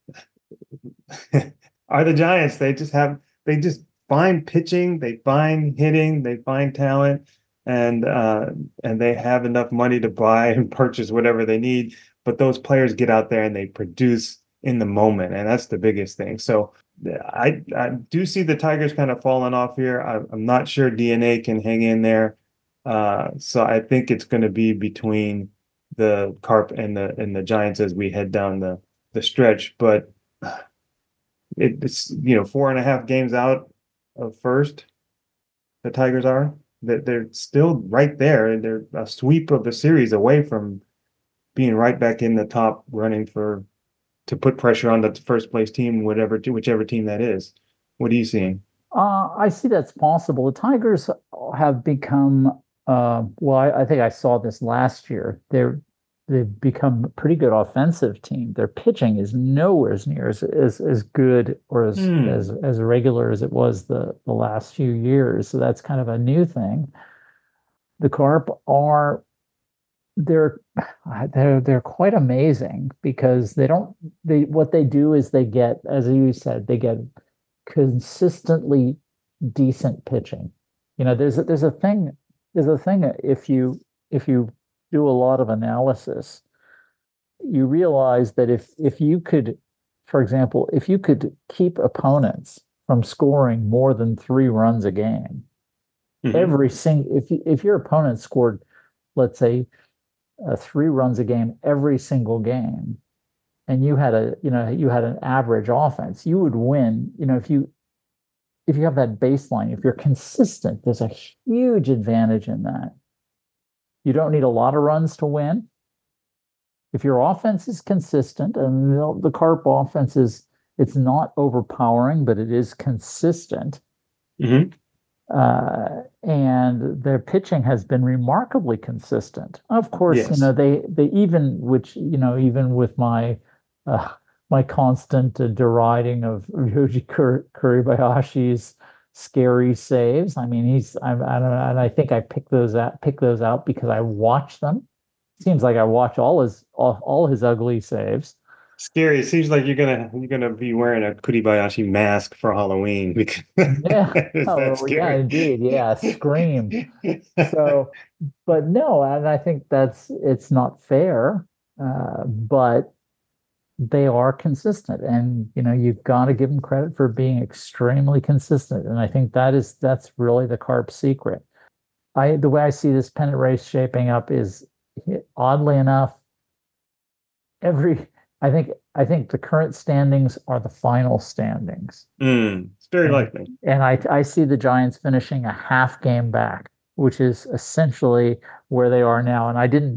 are the Giants. They just find pitching, they find hitting, they find talent, and they have enough money to buy and purchase whatever they need. But those players get out there and they produce in the moment, and that's the biggest thing. So I do see the Tigers kind of falling off here. I'm not sure DNA can hang in there. So I think it's going to be between the Carp and the Giants as we head down the stretch. But it's 4.5 games out of first. The Tigers are that they're still right there, and they're a sweep of the series away from being right back in the top running to put pressure on the first place team, whichever team that is. What are you seeing? I see that's possible. The Tigers have become I think I saw this last year. They've become a pretty good offensive team. Their pitching is nowhere near as good or as regular as it was the last few years. So that's kind of a new thing. The Carp they're quite amazing, because what they do is they get, as you said, they get consistently decent pitching. There's a thing if you do a lot of analysis, you realize that if you could, for example, if you could keep opponents from scoring more than 3 runs a game, if your opponent scored, let's say, 3 runs a game every single game, and you had an average offense, you would win. If you have that baseline, if you're consistent, there's a huge advantage in that. You don't need a lot of runs to win. If your offense is consistent, and the Carp offense is it's not overpowering, but it is consistent. Mm-hmm. And their pitching has been remarkably consistent. Of course, Yes. they even, which, even with my my constant deriding of Ryoji Kuribayashi's scary saves. I mean, I don't know, and I think I pick those out because I watch them. Seems like I watch all his ugly saves. Scary. It seems like you're gonna be wearing a Kuribayashi mask for Halloween because Yeah. is that Oh, yeah, scary? indeed. Yeah. Scream. So, but no, and I think it's not fair. But they are consistent, and you've got to give them credit for being extremely consistent. And I think that's really the Carp secret. The way I see this pennant race shaping up is, oddly enough, every I think the current standings are the final standings. It's very likely. And I see the Giants finishing a half game back, which is essentially where they are now. And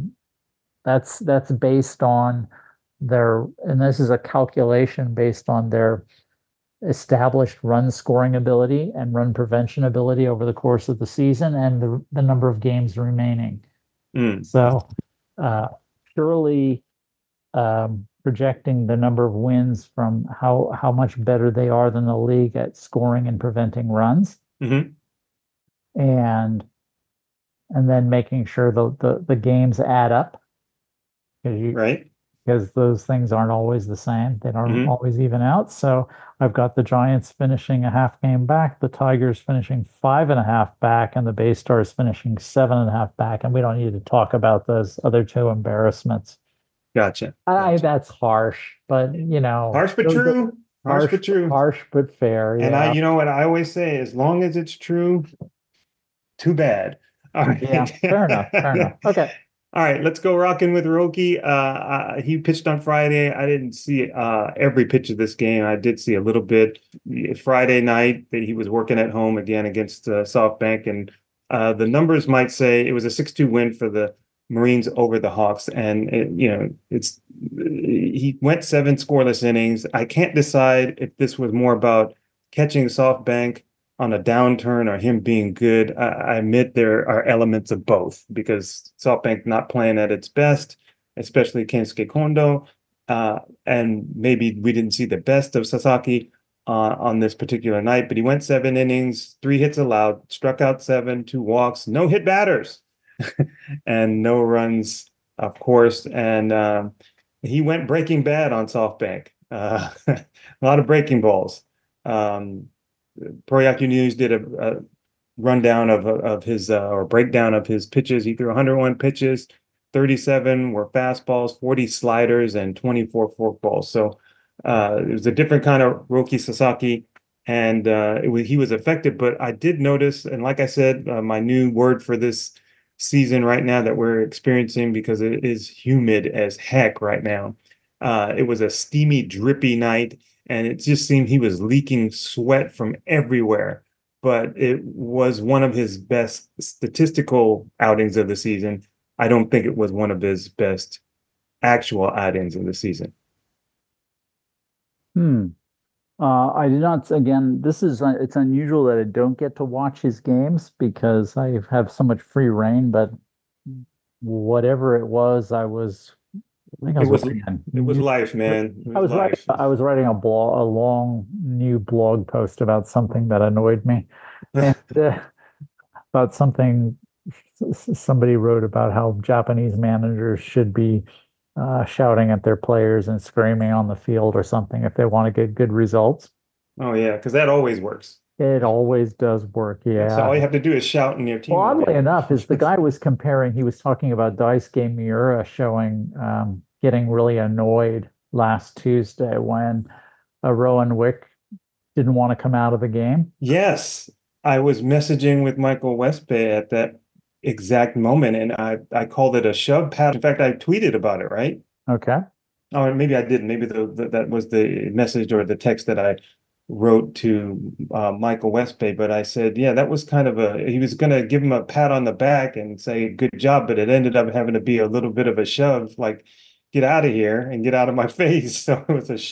that's based on and this is a calculation based on their established run scoring ability and run prevention ability over the course of the season and the number of games remaining. So purely projecting the number of wins from how much better they are than the league at scoring and preventing runs. Mm-hmm. And then making sure the games add up. Right. Because those things aren't always the same. They don't always even out. So I've got the Giants finishing a half game back, the Tigers finishing 5.5 back, and the Bay Stars finishing 7.5 back. And we don't need to talk about those other two embarrassments. Gotcha. That's harsh, but harsh but true. Harsh but true. Harsh but fair. And yeah. you know what I always say, as long as it's true, too bad. All right. Yeah, fair enough. Okay. All right, let's go rocking with Roki. He pitched on Friday. I didn't see every pitch of this game. I did see a little bit Friday night that he was working at home again against SoftBank, and the numbers might say it was a 6-2 win for the Marines over the Hawks. And he went 7 scoreless innings. I can't decide if this was more about catching SoftBank on a downturn or him being good. I admit there are elements of both because SoftBank not playing at its best, especially Kensuke Kondo, and maybe we didn't see the best of Sasaki on this particular night, but he went 7 innings, 3 hits allowed, struck out 7, 2 walks, no hit batters, and no runs, of course. And he went Breaking Bad on SoftBank. A lot of breaking balls. Pro Yaku News did a rundown of his or breakdown of his pitches. He threw 101 pitches, 37 were fastballs, 40 sliders, and 24 forkballs. So it was a different kind of Roki Sasaki, and he was effective. But I did notice, and like I said, my new word for this season right now that we're experiencing, because it is humid as heck right now. It was a steamy, drippy night. And it just seemed he was leaking sweat from everywhere. But it was one of his best statistical outings of the season. I don't think it was one of his best actual outings of the season. I did not, again, it's unusual that I don't get to watch his games because I have so much free reign, but whatever it was, it was life, man. I was writing a long new blog post about something that annoyed me, and, about something somebody wrote about how Japanese managers should be shouting at their players and screaming on the field or something if they want to get good results. Oh yeah, because that always works. It always does work. Yeah. So all you have to do is shout in your team. Well, oddly enough, is the guy was comparing. He was talking about Daisuke Miura getting really annoyed last Tuesday when Rowan Wick didn't want to come out of the game. Yes, I was messaging with Michael Westbay at that exact moment, and I called it a shove pass. In fact, I tweeted about it. Right? Okay. Or maybe I didn't. Maybe that was the message or the text that I wrote to Michael Westbay, but I said, yeah, that was kind of he was going to give him a pat on the back and say, good job, but it ended up having to be a little bit of a shove, like, get out of here and get out of my face. So it was a shove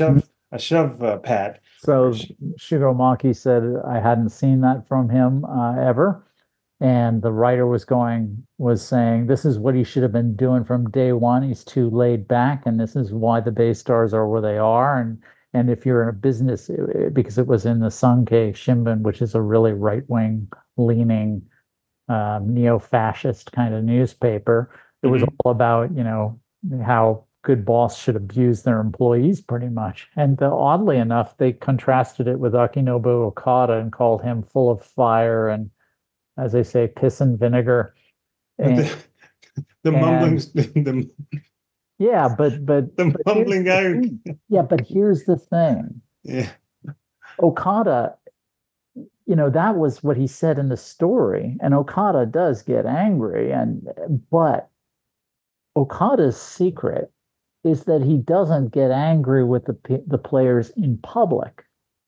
shove pat. So Shigeru Maki said I hadn't seen that from him ever. And the writer was saying, this is what he should have been doing from day one. He's too laid back, and this is why the Bay Stars are where they are. And if you're in a business, because it was in the Sankei Shimbun, which is a really right-wing leaning neo-fascist kind of newspaper, it was all about, how good boss should abuse their employees pretty much. And oddly enough, they contrasted it with Akinobu Okada and called him full of fire and, as they say, piss and vinegar. And, the mumbling, yeah, but the mumbling guy. Yeah, but here's the thing. Yeah, Okada, that was what he said in the story, and Okada does get angry, but Okada's secret is that he doesn't get angry with the players in public.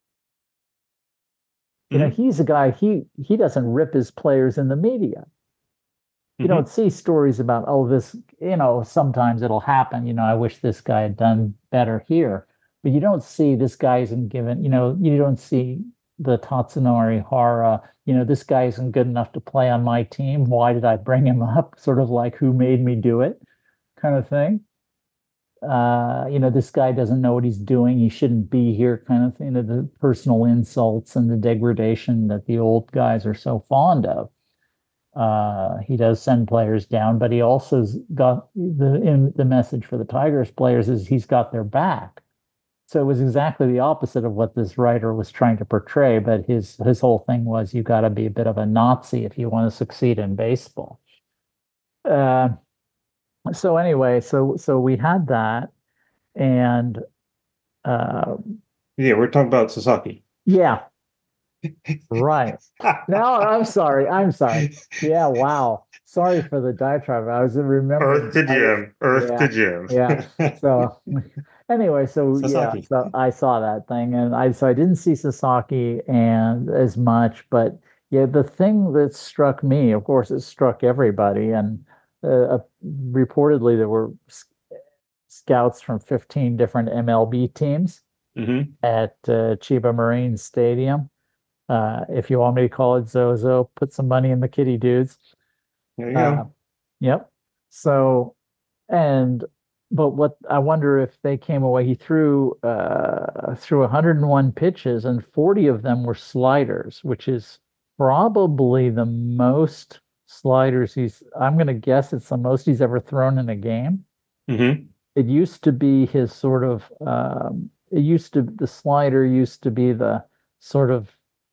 He's a guy, he doesn't rip his players in the media. You don't see stories about, this, sometimes it'll happen, I wish this guy had done better here. But you don't see this guy isn't given, you don't see the Tatsunori Hara, this guy isn't good enough to play on my team. Why did I bring him up? Sort of like, who made me do it kind of thing. This guy doesn't know what he's doing. He shouldn't be here kind of thing. The personal insults and the degradation that the old guys are so fond of. He does send players down, but he also's got the message for the Tigers players is he's got their back. So it was exactly the opposite of what this writer was trying to portray. But his whole thing was, you got to be a bit of a Nazi if you want to succeed in baseball. So anyway, so we had that, and we're talking about Sasaki. Yeah, right. No, I'm sorry. Yeah, wow. Sorry for the diatribe. I was remembering Earth to Jim. Yeah. So anyway, Sasaki. So I saw that thing, and I didn't see Sasaki and as much, but yeah, the thing that struck me, of course, it struck everybody, and reportedly there were scouts from 15 different MLB teams at Chiba Marine Stadium. If you want me to call it Zozo, put some money in the kitty dudes. There you go. Yep. So, but what I wonder if they came away, he threw 101 pitches and 40 of them were sliders, which is probably the most sliders I'm going to guess it's the most he's ever thrown in a game. It used to be his sort of, the slider used to be the sort of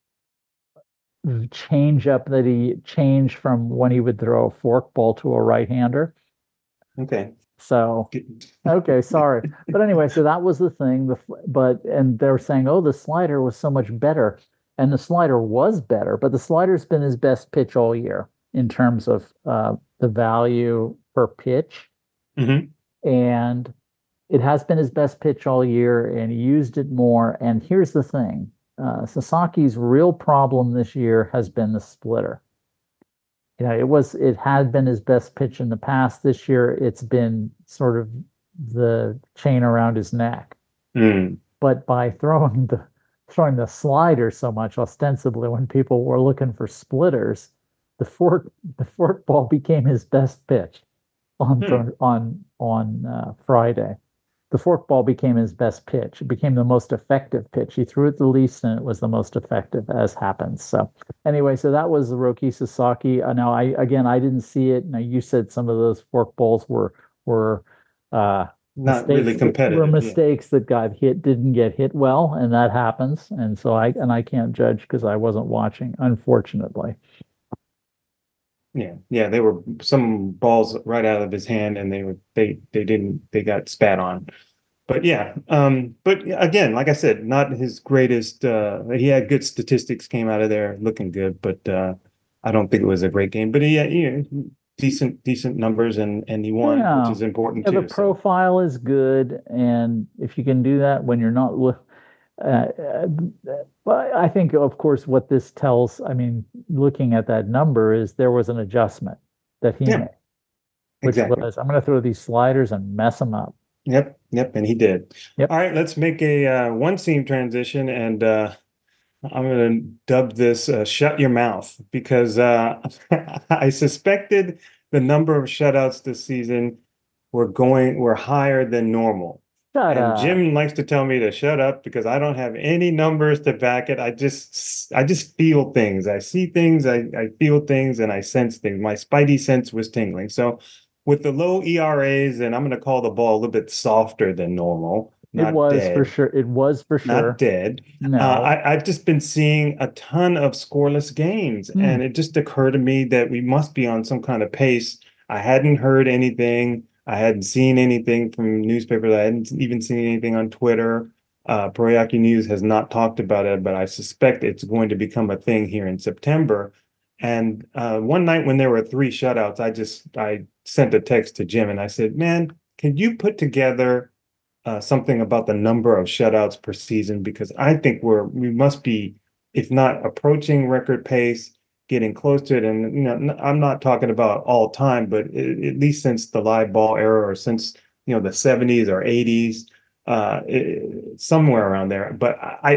change up that he changed from when he would throw a forkball to a right-hander. Okay. So, okay, sorry. But anyway, so that was the thing. And they were saying, the slider was so much better. And the slider was better, but the slider's been his best pitch all year in terms of the value per pitch. And it has been his best pitch all year, and he used it more. And here's the thing. Sasaki's real problem this year has been the splitter. It had been his best pitch in the past. This year, it's been sort of the chain around his neck. But by throwing the slider so much, ostensibly when people were looking for splitters, the fork ball became his best pitch on Friday. The forkball became his best pitch. It became the most effective pitch. He threw it the least, and it was the most effective, as happens. So anyway, so that was Roki Sasaki. Now, I didn't see it. Now, you said some of those forkballs were not really competitive. Were mistakes that didn't get hit well, and that happens. And so I can't judge because I wasn't watching, unfortunately. Yeah, they were some balls right out of his hand, and they got spat on. But but again, like I said, not his greatest. He had good statistics, came out of there looking good, but I don't think it was a great game. But he had decent numbers, and he won, which is important too. The profile is good, and if you can do that when you're not. I think, of course, what this tells, looking at that number, is there was an adjustment that he made, which was, I'm going to throw these sliders and mess them up. Yep, and he did. Yep. All right, let's make a one-seam transition, and I'm going to dub this "Shut Your Mouth" because I suspected the number of shutouts this season were higher than normal. Shut And up. Jim likes to tell me to shut up because I don't have any numbers to back it. I just feel things. I see things, I feel things, and I sense things. My spidey sense was tingling. So with the low ERAs, and I'm going to call the ball a little bit softer than normal, It not was dead. for sure. It was for Not sure. dead. No. I've just been seeing a ton of scoreless games, and it just occurred to me that we must be on some kind of pace. I hadn't heard anything. I hadn't seen anything from newspapers. I hadn't even seen anything on Twitter. Proyaki News has not talked about it, but I suspect it's going to become a thing here in September. And one night when there were 3 shutouts, I sent a text to Jim and I said, "Man, can you put together something about the number of shutouts per season? Because I think we must be, if not approaching record pace, getting close to it. And I'm not talking about all time, but at least since the live ball era, or since the 70s or 80s, somewhere around there. But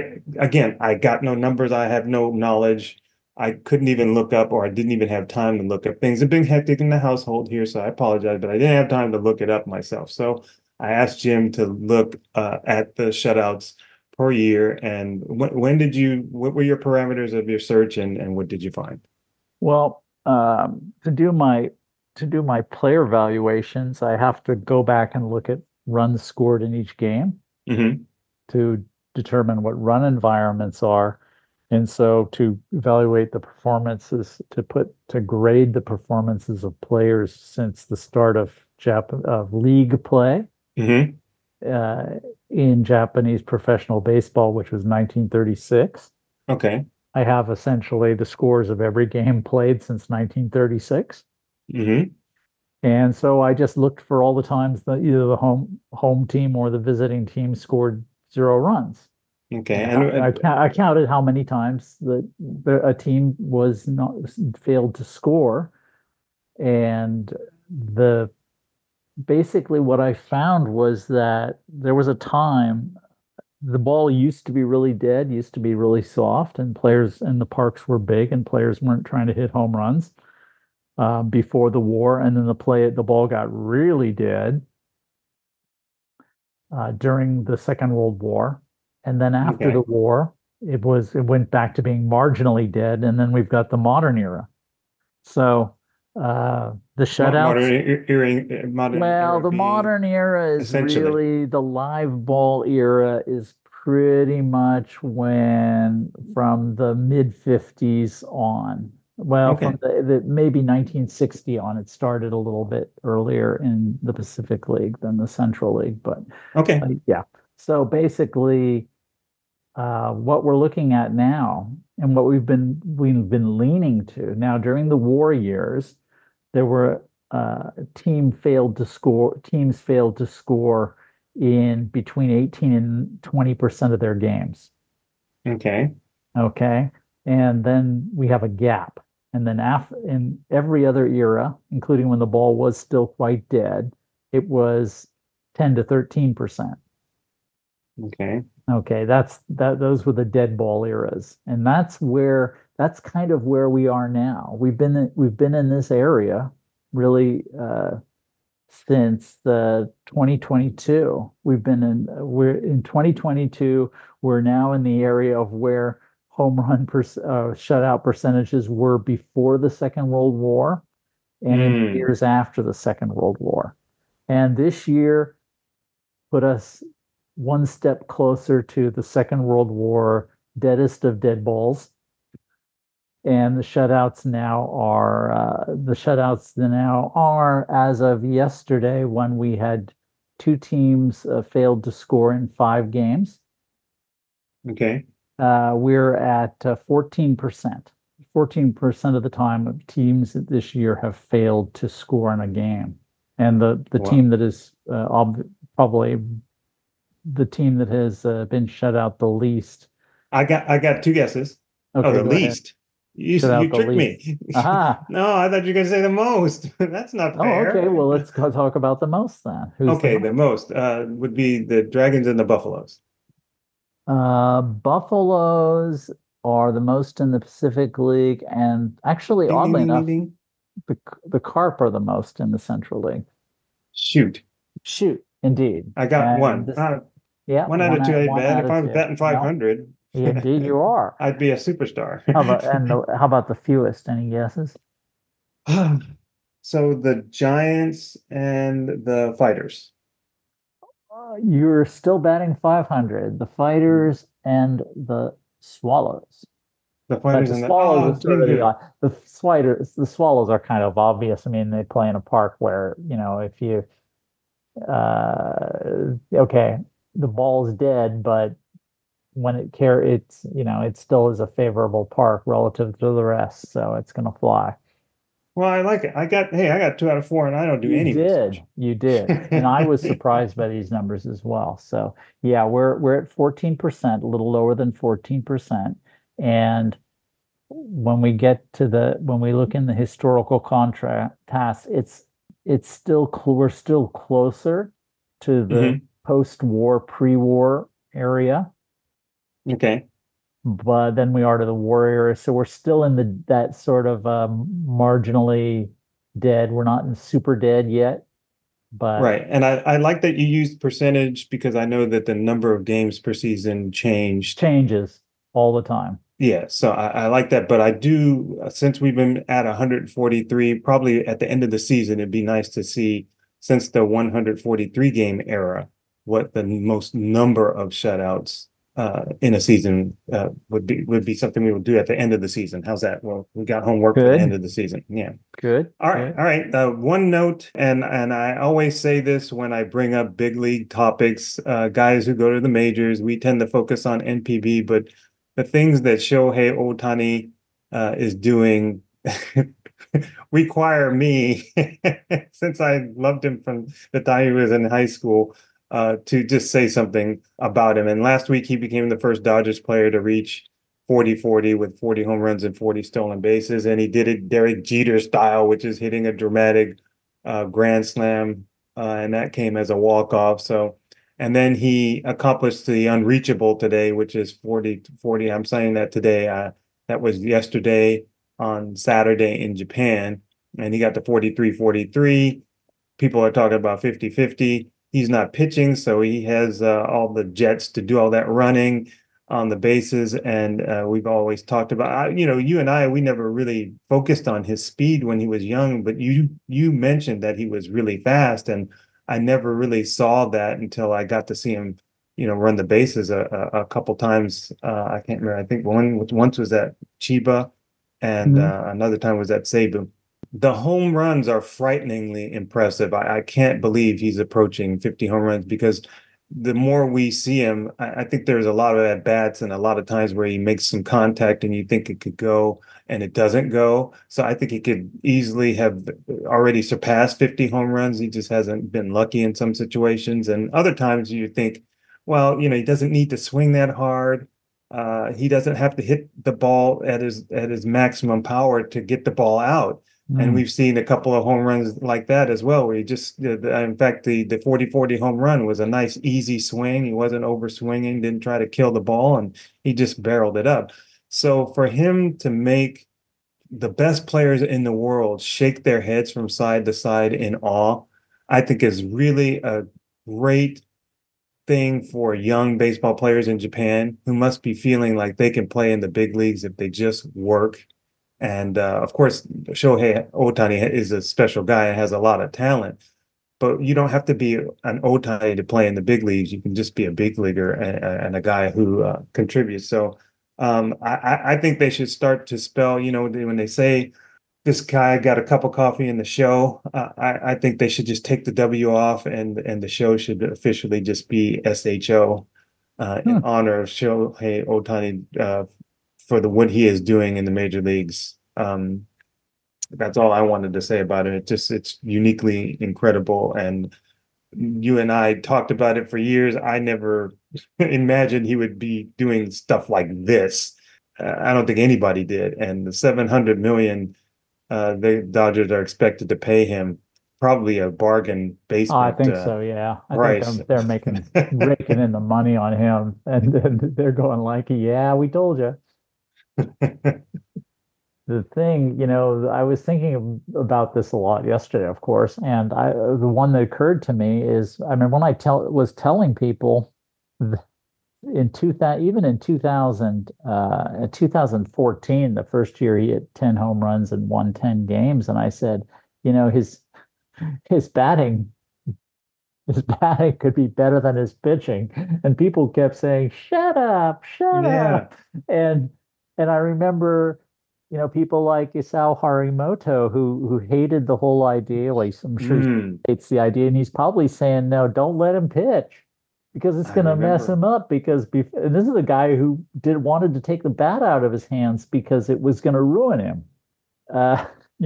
I got no numbers. I have no knowledge. I couldn't even look up, or I didn't even have time to look up. Things have been hectic in the household here, so I apologize, but I didn't have time to look it up myself. So I asked Jim to look at the shutouts per year. And what were your parameters of your search, and what did you find? Well, to do my player valuations, I have to go back and look at runs scored in each game to determine what run environments are. And so to evaluate the performances, to grade the performances of players since the start of league play in Japanese professional baseball, which was 1936. Okay. I have essentially the scores of every game played since 1936. And so I just looked for all the times that either the home team or the visiting team scored 0 runs. Okay. And I counted how many times a team failed to score, and basically what I found was that there was a time the ball used to be really dead, used to be really soft, and players in the parks were big, and players weren't trying to hit home runs before the war, and then the ball got really dead during the Second World War. And then after the war, it went back to being marginally dead, and then we've got the modern era. So the shutouts. The modern era is really the live ball era is pretty much from the mid 50s on. Well, from the maybe 1960 on, it started a little bit earlier in the Pacific League than the Central League, but yeah. So basically, what we're looking at now, and what we've been leaning to now during the war years, there were teams failed to score in between 18 and 20% of their games. Okay. And then we have a gap. And then in every other era, including when the ball was still quite dead, it was 10 to 13%. Okay, those were the dead ball eras. And that's kind of where we are now. We've been in this area really since the 2022. We're in 2022. We're now in the area of where home run shutout percentages were before the Second World War and in the years after the Second World War. And this year put us one step closer to the Second World War deadest of dead balls. And the shutouts now are, as of yesterday, when we had 2 teams failed to score in 5 games. Okay. We're at 14%. 14% of the time, teams this year have failed to score in a game. And the team that is probably the team that has been shut out the least. I got 2 guesses. Okay, the least. You tricked me. Aha. No, I thought you were going to say the most. That's not Oh, fair. okay. Well, let's go talk about the most then. Who's Okay, the most would be the Dragons and the Buffaloes. Buffaloes are the most in the Pacific League, and actually, Ding, ding, oddly ding, ding, enough, ding. the Carp are the most in the Central League. Shoot, Shoot, indeed. I got one. Yeah, One out of two ain't one bad. out If of I was two. batting 500, No, indeed, you are. I'd be a superstar. How about the fewest? Any guesses? So the Giants and the Fighters. You're still batting 500. The Fighters and the Swallows. The But Fighters the and the Swallows is sort of doo-doo. the Swallows are kind of obvious. I mean, they play in a park where, if you okay, the ball's dead, but when it still is a favorable park relative to the rest, so it's gonna fly. Well, I like it. I got 2 out of 4, and I don't do any research. You did. And I was surprised by these numbers as well. So yeah, we're at 14%, a little lower than 14%. And when we look in the historical contrast, we're still closer to the post-war, pre-war area, Okay. but then we are to the war era. So we're still in that sort of marginally dead. We're not in super dead yet, but Right. And I like that you used percentage because I know that the number of games per season changed. changes all the time. Yeah, so I like that, but I do, since we've been at 143, probably at the end of the season, it'd be nice to see, since the 143 game era, what the most number of shutouts in a season would be something we will do at the end of the season. How's that? Well, we got homework for the end of the season. Yeah. Good. All right. One note, and I always say this when I bring up big league topics, guys who go to the majors, we tend to focus on NPB, but the things that Shohei Ohtani is doing require me, since I loved him from the time he was in high school, to just say something about him. And last week, he became the first Dodgers player to reach 40-40 with 40 home runs and 40 stolen bases. And he did it Derek Jeter style, which is hitting a dramatic grand slam. And that came as a walk-off. And then he accomplished the unreachable today, which is 40-40. I'm saying that today. That was yesterday on Saturday in Japan. And he got to 43-43. People are talking about 50-50. He's not pitching, so he has all the jets to do all that running on the bases. And we've always talked about, you and I, we never really focused on his speed when he was young, but you mentioned that he was really fast. And I never really saw that until I got to see him, run the bases a couple times. I can't remember. I think once was at Chiba, and another time was at Cebu. The home runs are frighteningly impressive. I can't believe he's approaching 50 home runs, because the more we see him, I think there's a lot of at bats and a lot of times where he makes some contact and you think it could go and it doesn't go. So I think he could easily have already surpassed 50 home runs. He just hasn't been lucky in some situations. And other times you think, well, he doesn't need to swing that hard. He doesn't have to hit the ball at his maximum power to get the ball out. And we've seen a couple of home runs like that as well, where he just, in fact, the 40-40 home run was a nice, easy swing. He wasn't over swinging, didn't try to kill the ball, and he just barreled it up. So for him to make the best players in the world shake their heads from side to side in awe, I think is really a great thing for young baseball players in Japan who must be feeling like they can play in the big leagues if they just work. And of course, Shohei Ohtani is a special guy and has a lot of talent, but you don't have to be an Ohtani to play in the big leagues. You can just be a big leaguer and a guy who contributes. So I think they should start to spell, when they say this guy got a cup of coffee in the show, I think they should just take the W off and the show should officially just be SHO in honor of Shohei Ohtani for what he is doing in the major leagues. That's all I wanted to say about it. It's uniquely incredible. And you and I talked about it for years. I never imagined he would be doing stuff like this. I don't think anybody did. And the 700 million the Dodgers are expected to pay him, probably a bargain Oh, I basement think so. Yeah, I think price. they're making raking in the money on him, and then they're going like, "Yeah, we told you." The thing, I was thinking about this a lot yesterday, of course, and the one that occurred to me is, I mean, when I was telling people in 2000, even in 2014, the first year he hit 10 home runs and won 10 games, and I said, his batting his batting could be better than his pitching. And people kept saying, shut up, shut Yeah. up. And I remember, people like Isao Harimoto who hated the whole idea. Well, I'm sure he Mm, hates the idea, and he's probably saying, no, don't let him pitch because it's I going to mess remember. him up. Because and this is a guy who wanted to take the bat out of his hands because it was going to ruin him. Uh,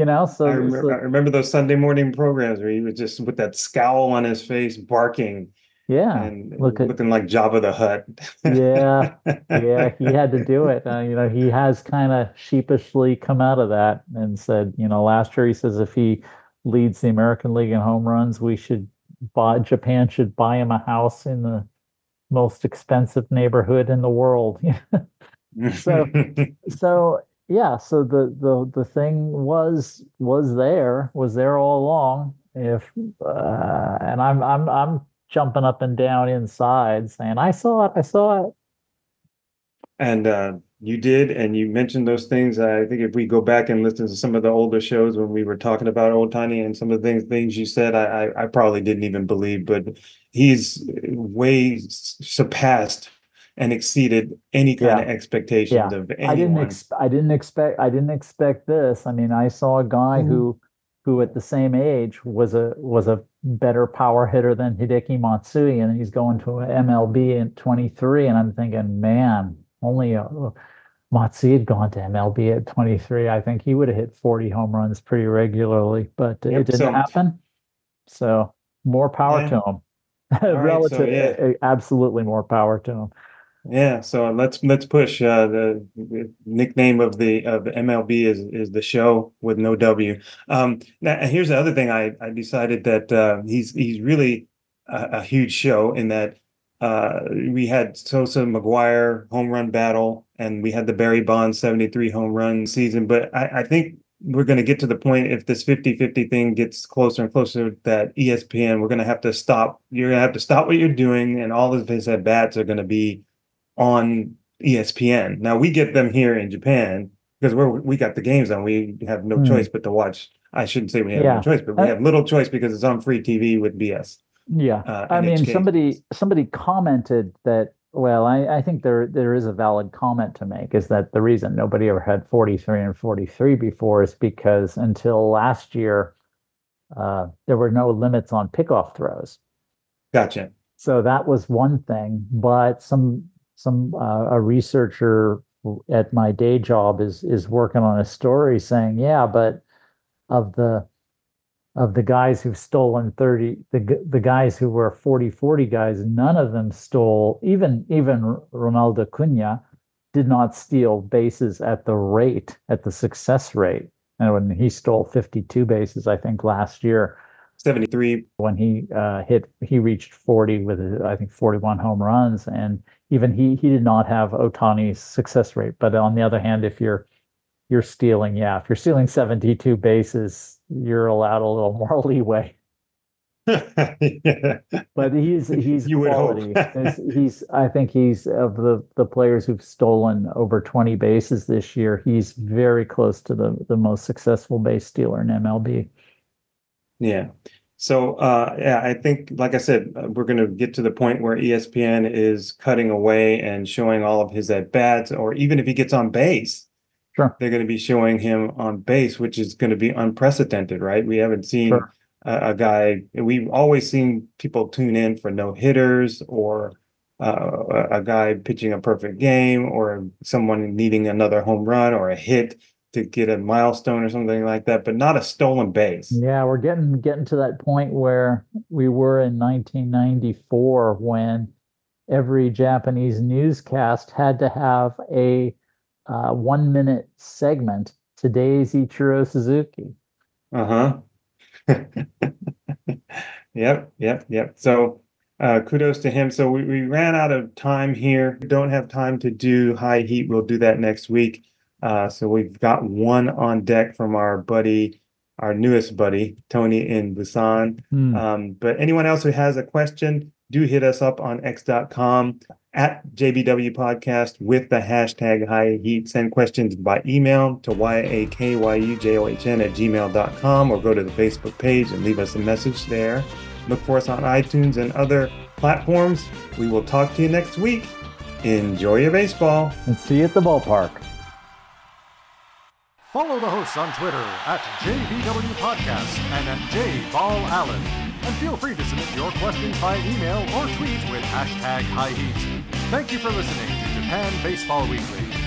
I remember those Sunday morning programs where he was just with that scowl on his face, barking yeah, and look at looking like Jabba the Hutt. Yeah, yeah, he had to do it. He has kind of sheepishly come out of that and said, last year he says if he leads the American League in home runs, Japan should buy him a house in the most expensive neighborhood in the world. So, yeah, so the thing was there all along. If and I'm jumping up and down inside saying, I saw it. And you did, and you mentioned those things. I think if we go back and listen to some of the older shows when we were talking about Ohtani and some of the things you said, I probably didn't even believe, but he's way surpassed and exceeded any kind of Yeah. expectations Yeah. of anyone. I didn't expect this. I mean, I saw a guy who at the same age was a better power hitter than Hideki Matsui, and he's going to MLB in 23, and I'm thinking, man, only Matsui had gone to MLB at 23. I think he would have hit 40 home runs pretty regularly, but it Yep. didn't So happen. So more power yeah. to him. All right. So Relative, yeah. absolutely more power to him. Yeah, so let's push the nickname of the MLB is the show with no W. Now and here's the other thing I decided that he's really a huge show in that we had Sosa McGuire home run battle and we had the Barry Bonds 73 home run season, but I think we're going to get to the point if this 50-50 thing gets closer and closer that ESPN we're going to have to stop. You're going to have to stop what you're doing, and all of his at bats are going to be on ESPN. Now we get them here in Japan because we got the games on. We have no choice Hmm. but to watch. I shouldn't say we have no Yeah. choice, but we Uh, have little choice because it's on free TV with BS, Yeah. I mean, NHK. somebody commented that, well, I think there is a valid comment to make, is that the reason nobody ever had 43 and 43 before is because until last year, there were no limits on pickoff throws. Gotcha. So that was one thing, but a researcher at my day job is working on a story saying, yeah, but of the guys who've stolen 30, the guys who were 40-40 guys, none of them stole, even Ronaldo Cunha did not steal bases at the success rate. And when he stole 52 bases, I think last year, 73. when he reached 40 with, I think, 41 home runs. And even he did not have Ohtani's success rate. But on the other hand, if you're stealing, if you're stealing 72 bases, you're allowed a little more leeway. Yeah. But he's You would hope. quality. I think he's of the players who've stolen over 20 bases this year, he's very close to the most successful base stealer in MLB. Yeah. So, yeah, I think, like I said, we're going to get to the point where ESPN is cutting away and showing all of his at bats, or even if he gets on base, Sure. they're going to be showing him on base, which is going to be unprecedented, right? We haven't seen Sure. a guy, we've always seen people tune in for no hitters or a guy pitching a perfect game or someone needing another home run or a hit to get a milestone or something like that, but not a stolen base. Yeah, we're getting to that point where we were in 1994 when every Japanese newscast had to have a 1-minute segment, Today's Ichiro Suzuki. Uh-huh. Yep. So kudos to him. So we ran out of time here. We don't have time to do High Heat. We'll do that next week. So we've got one on deck from our newest buddy, Tony in Busan. But anyone else who has a question, do hit us up on x.com at JBW Podcast with the hashtag High Heat. Send questions by email to yakyujohn@gmail.com or go to the Facebook page and leave us a message there. Look for us on iTunes and other platforms. We will talk to you next week. Enjoy your baseball. And see you at the ballpark. Follow the hosts on Twitter at JBW Podcast and at JBallAllen. And feel free to submit your questions by email or tweet with hashtag High Heat. Thank you for listening to Japan Baseball Weekly.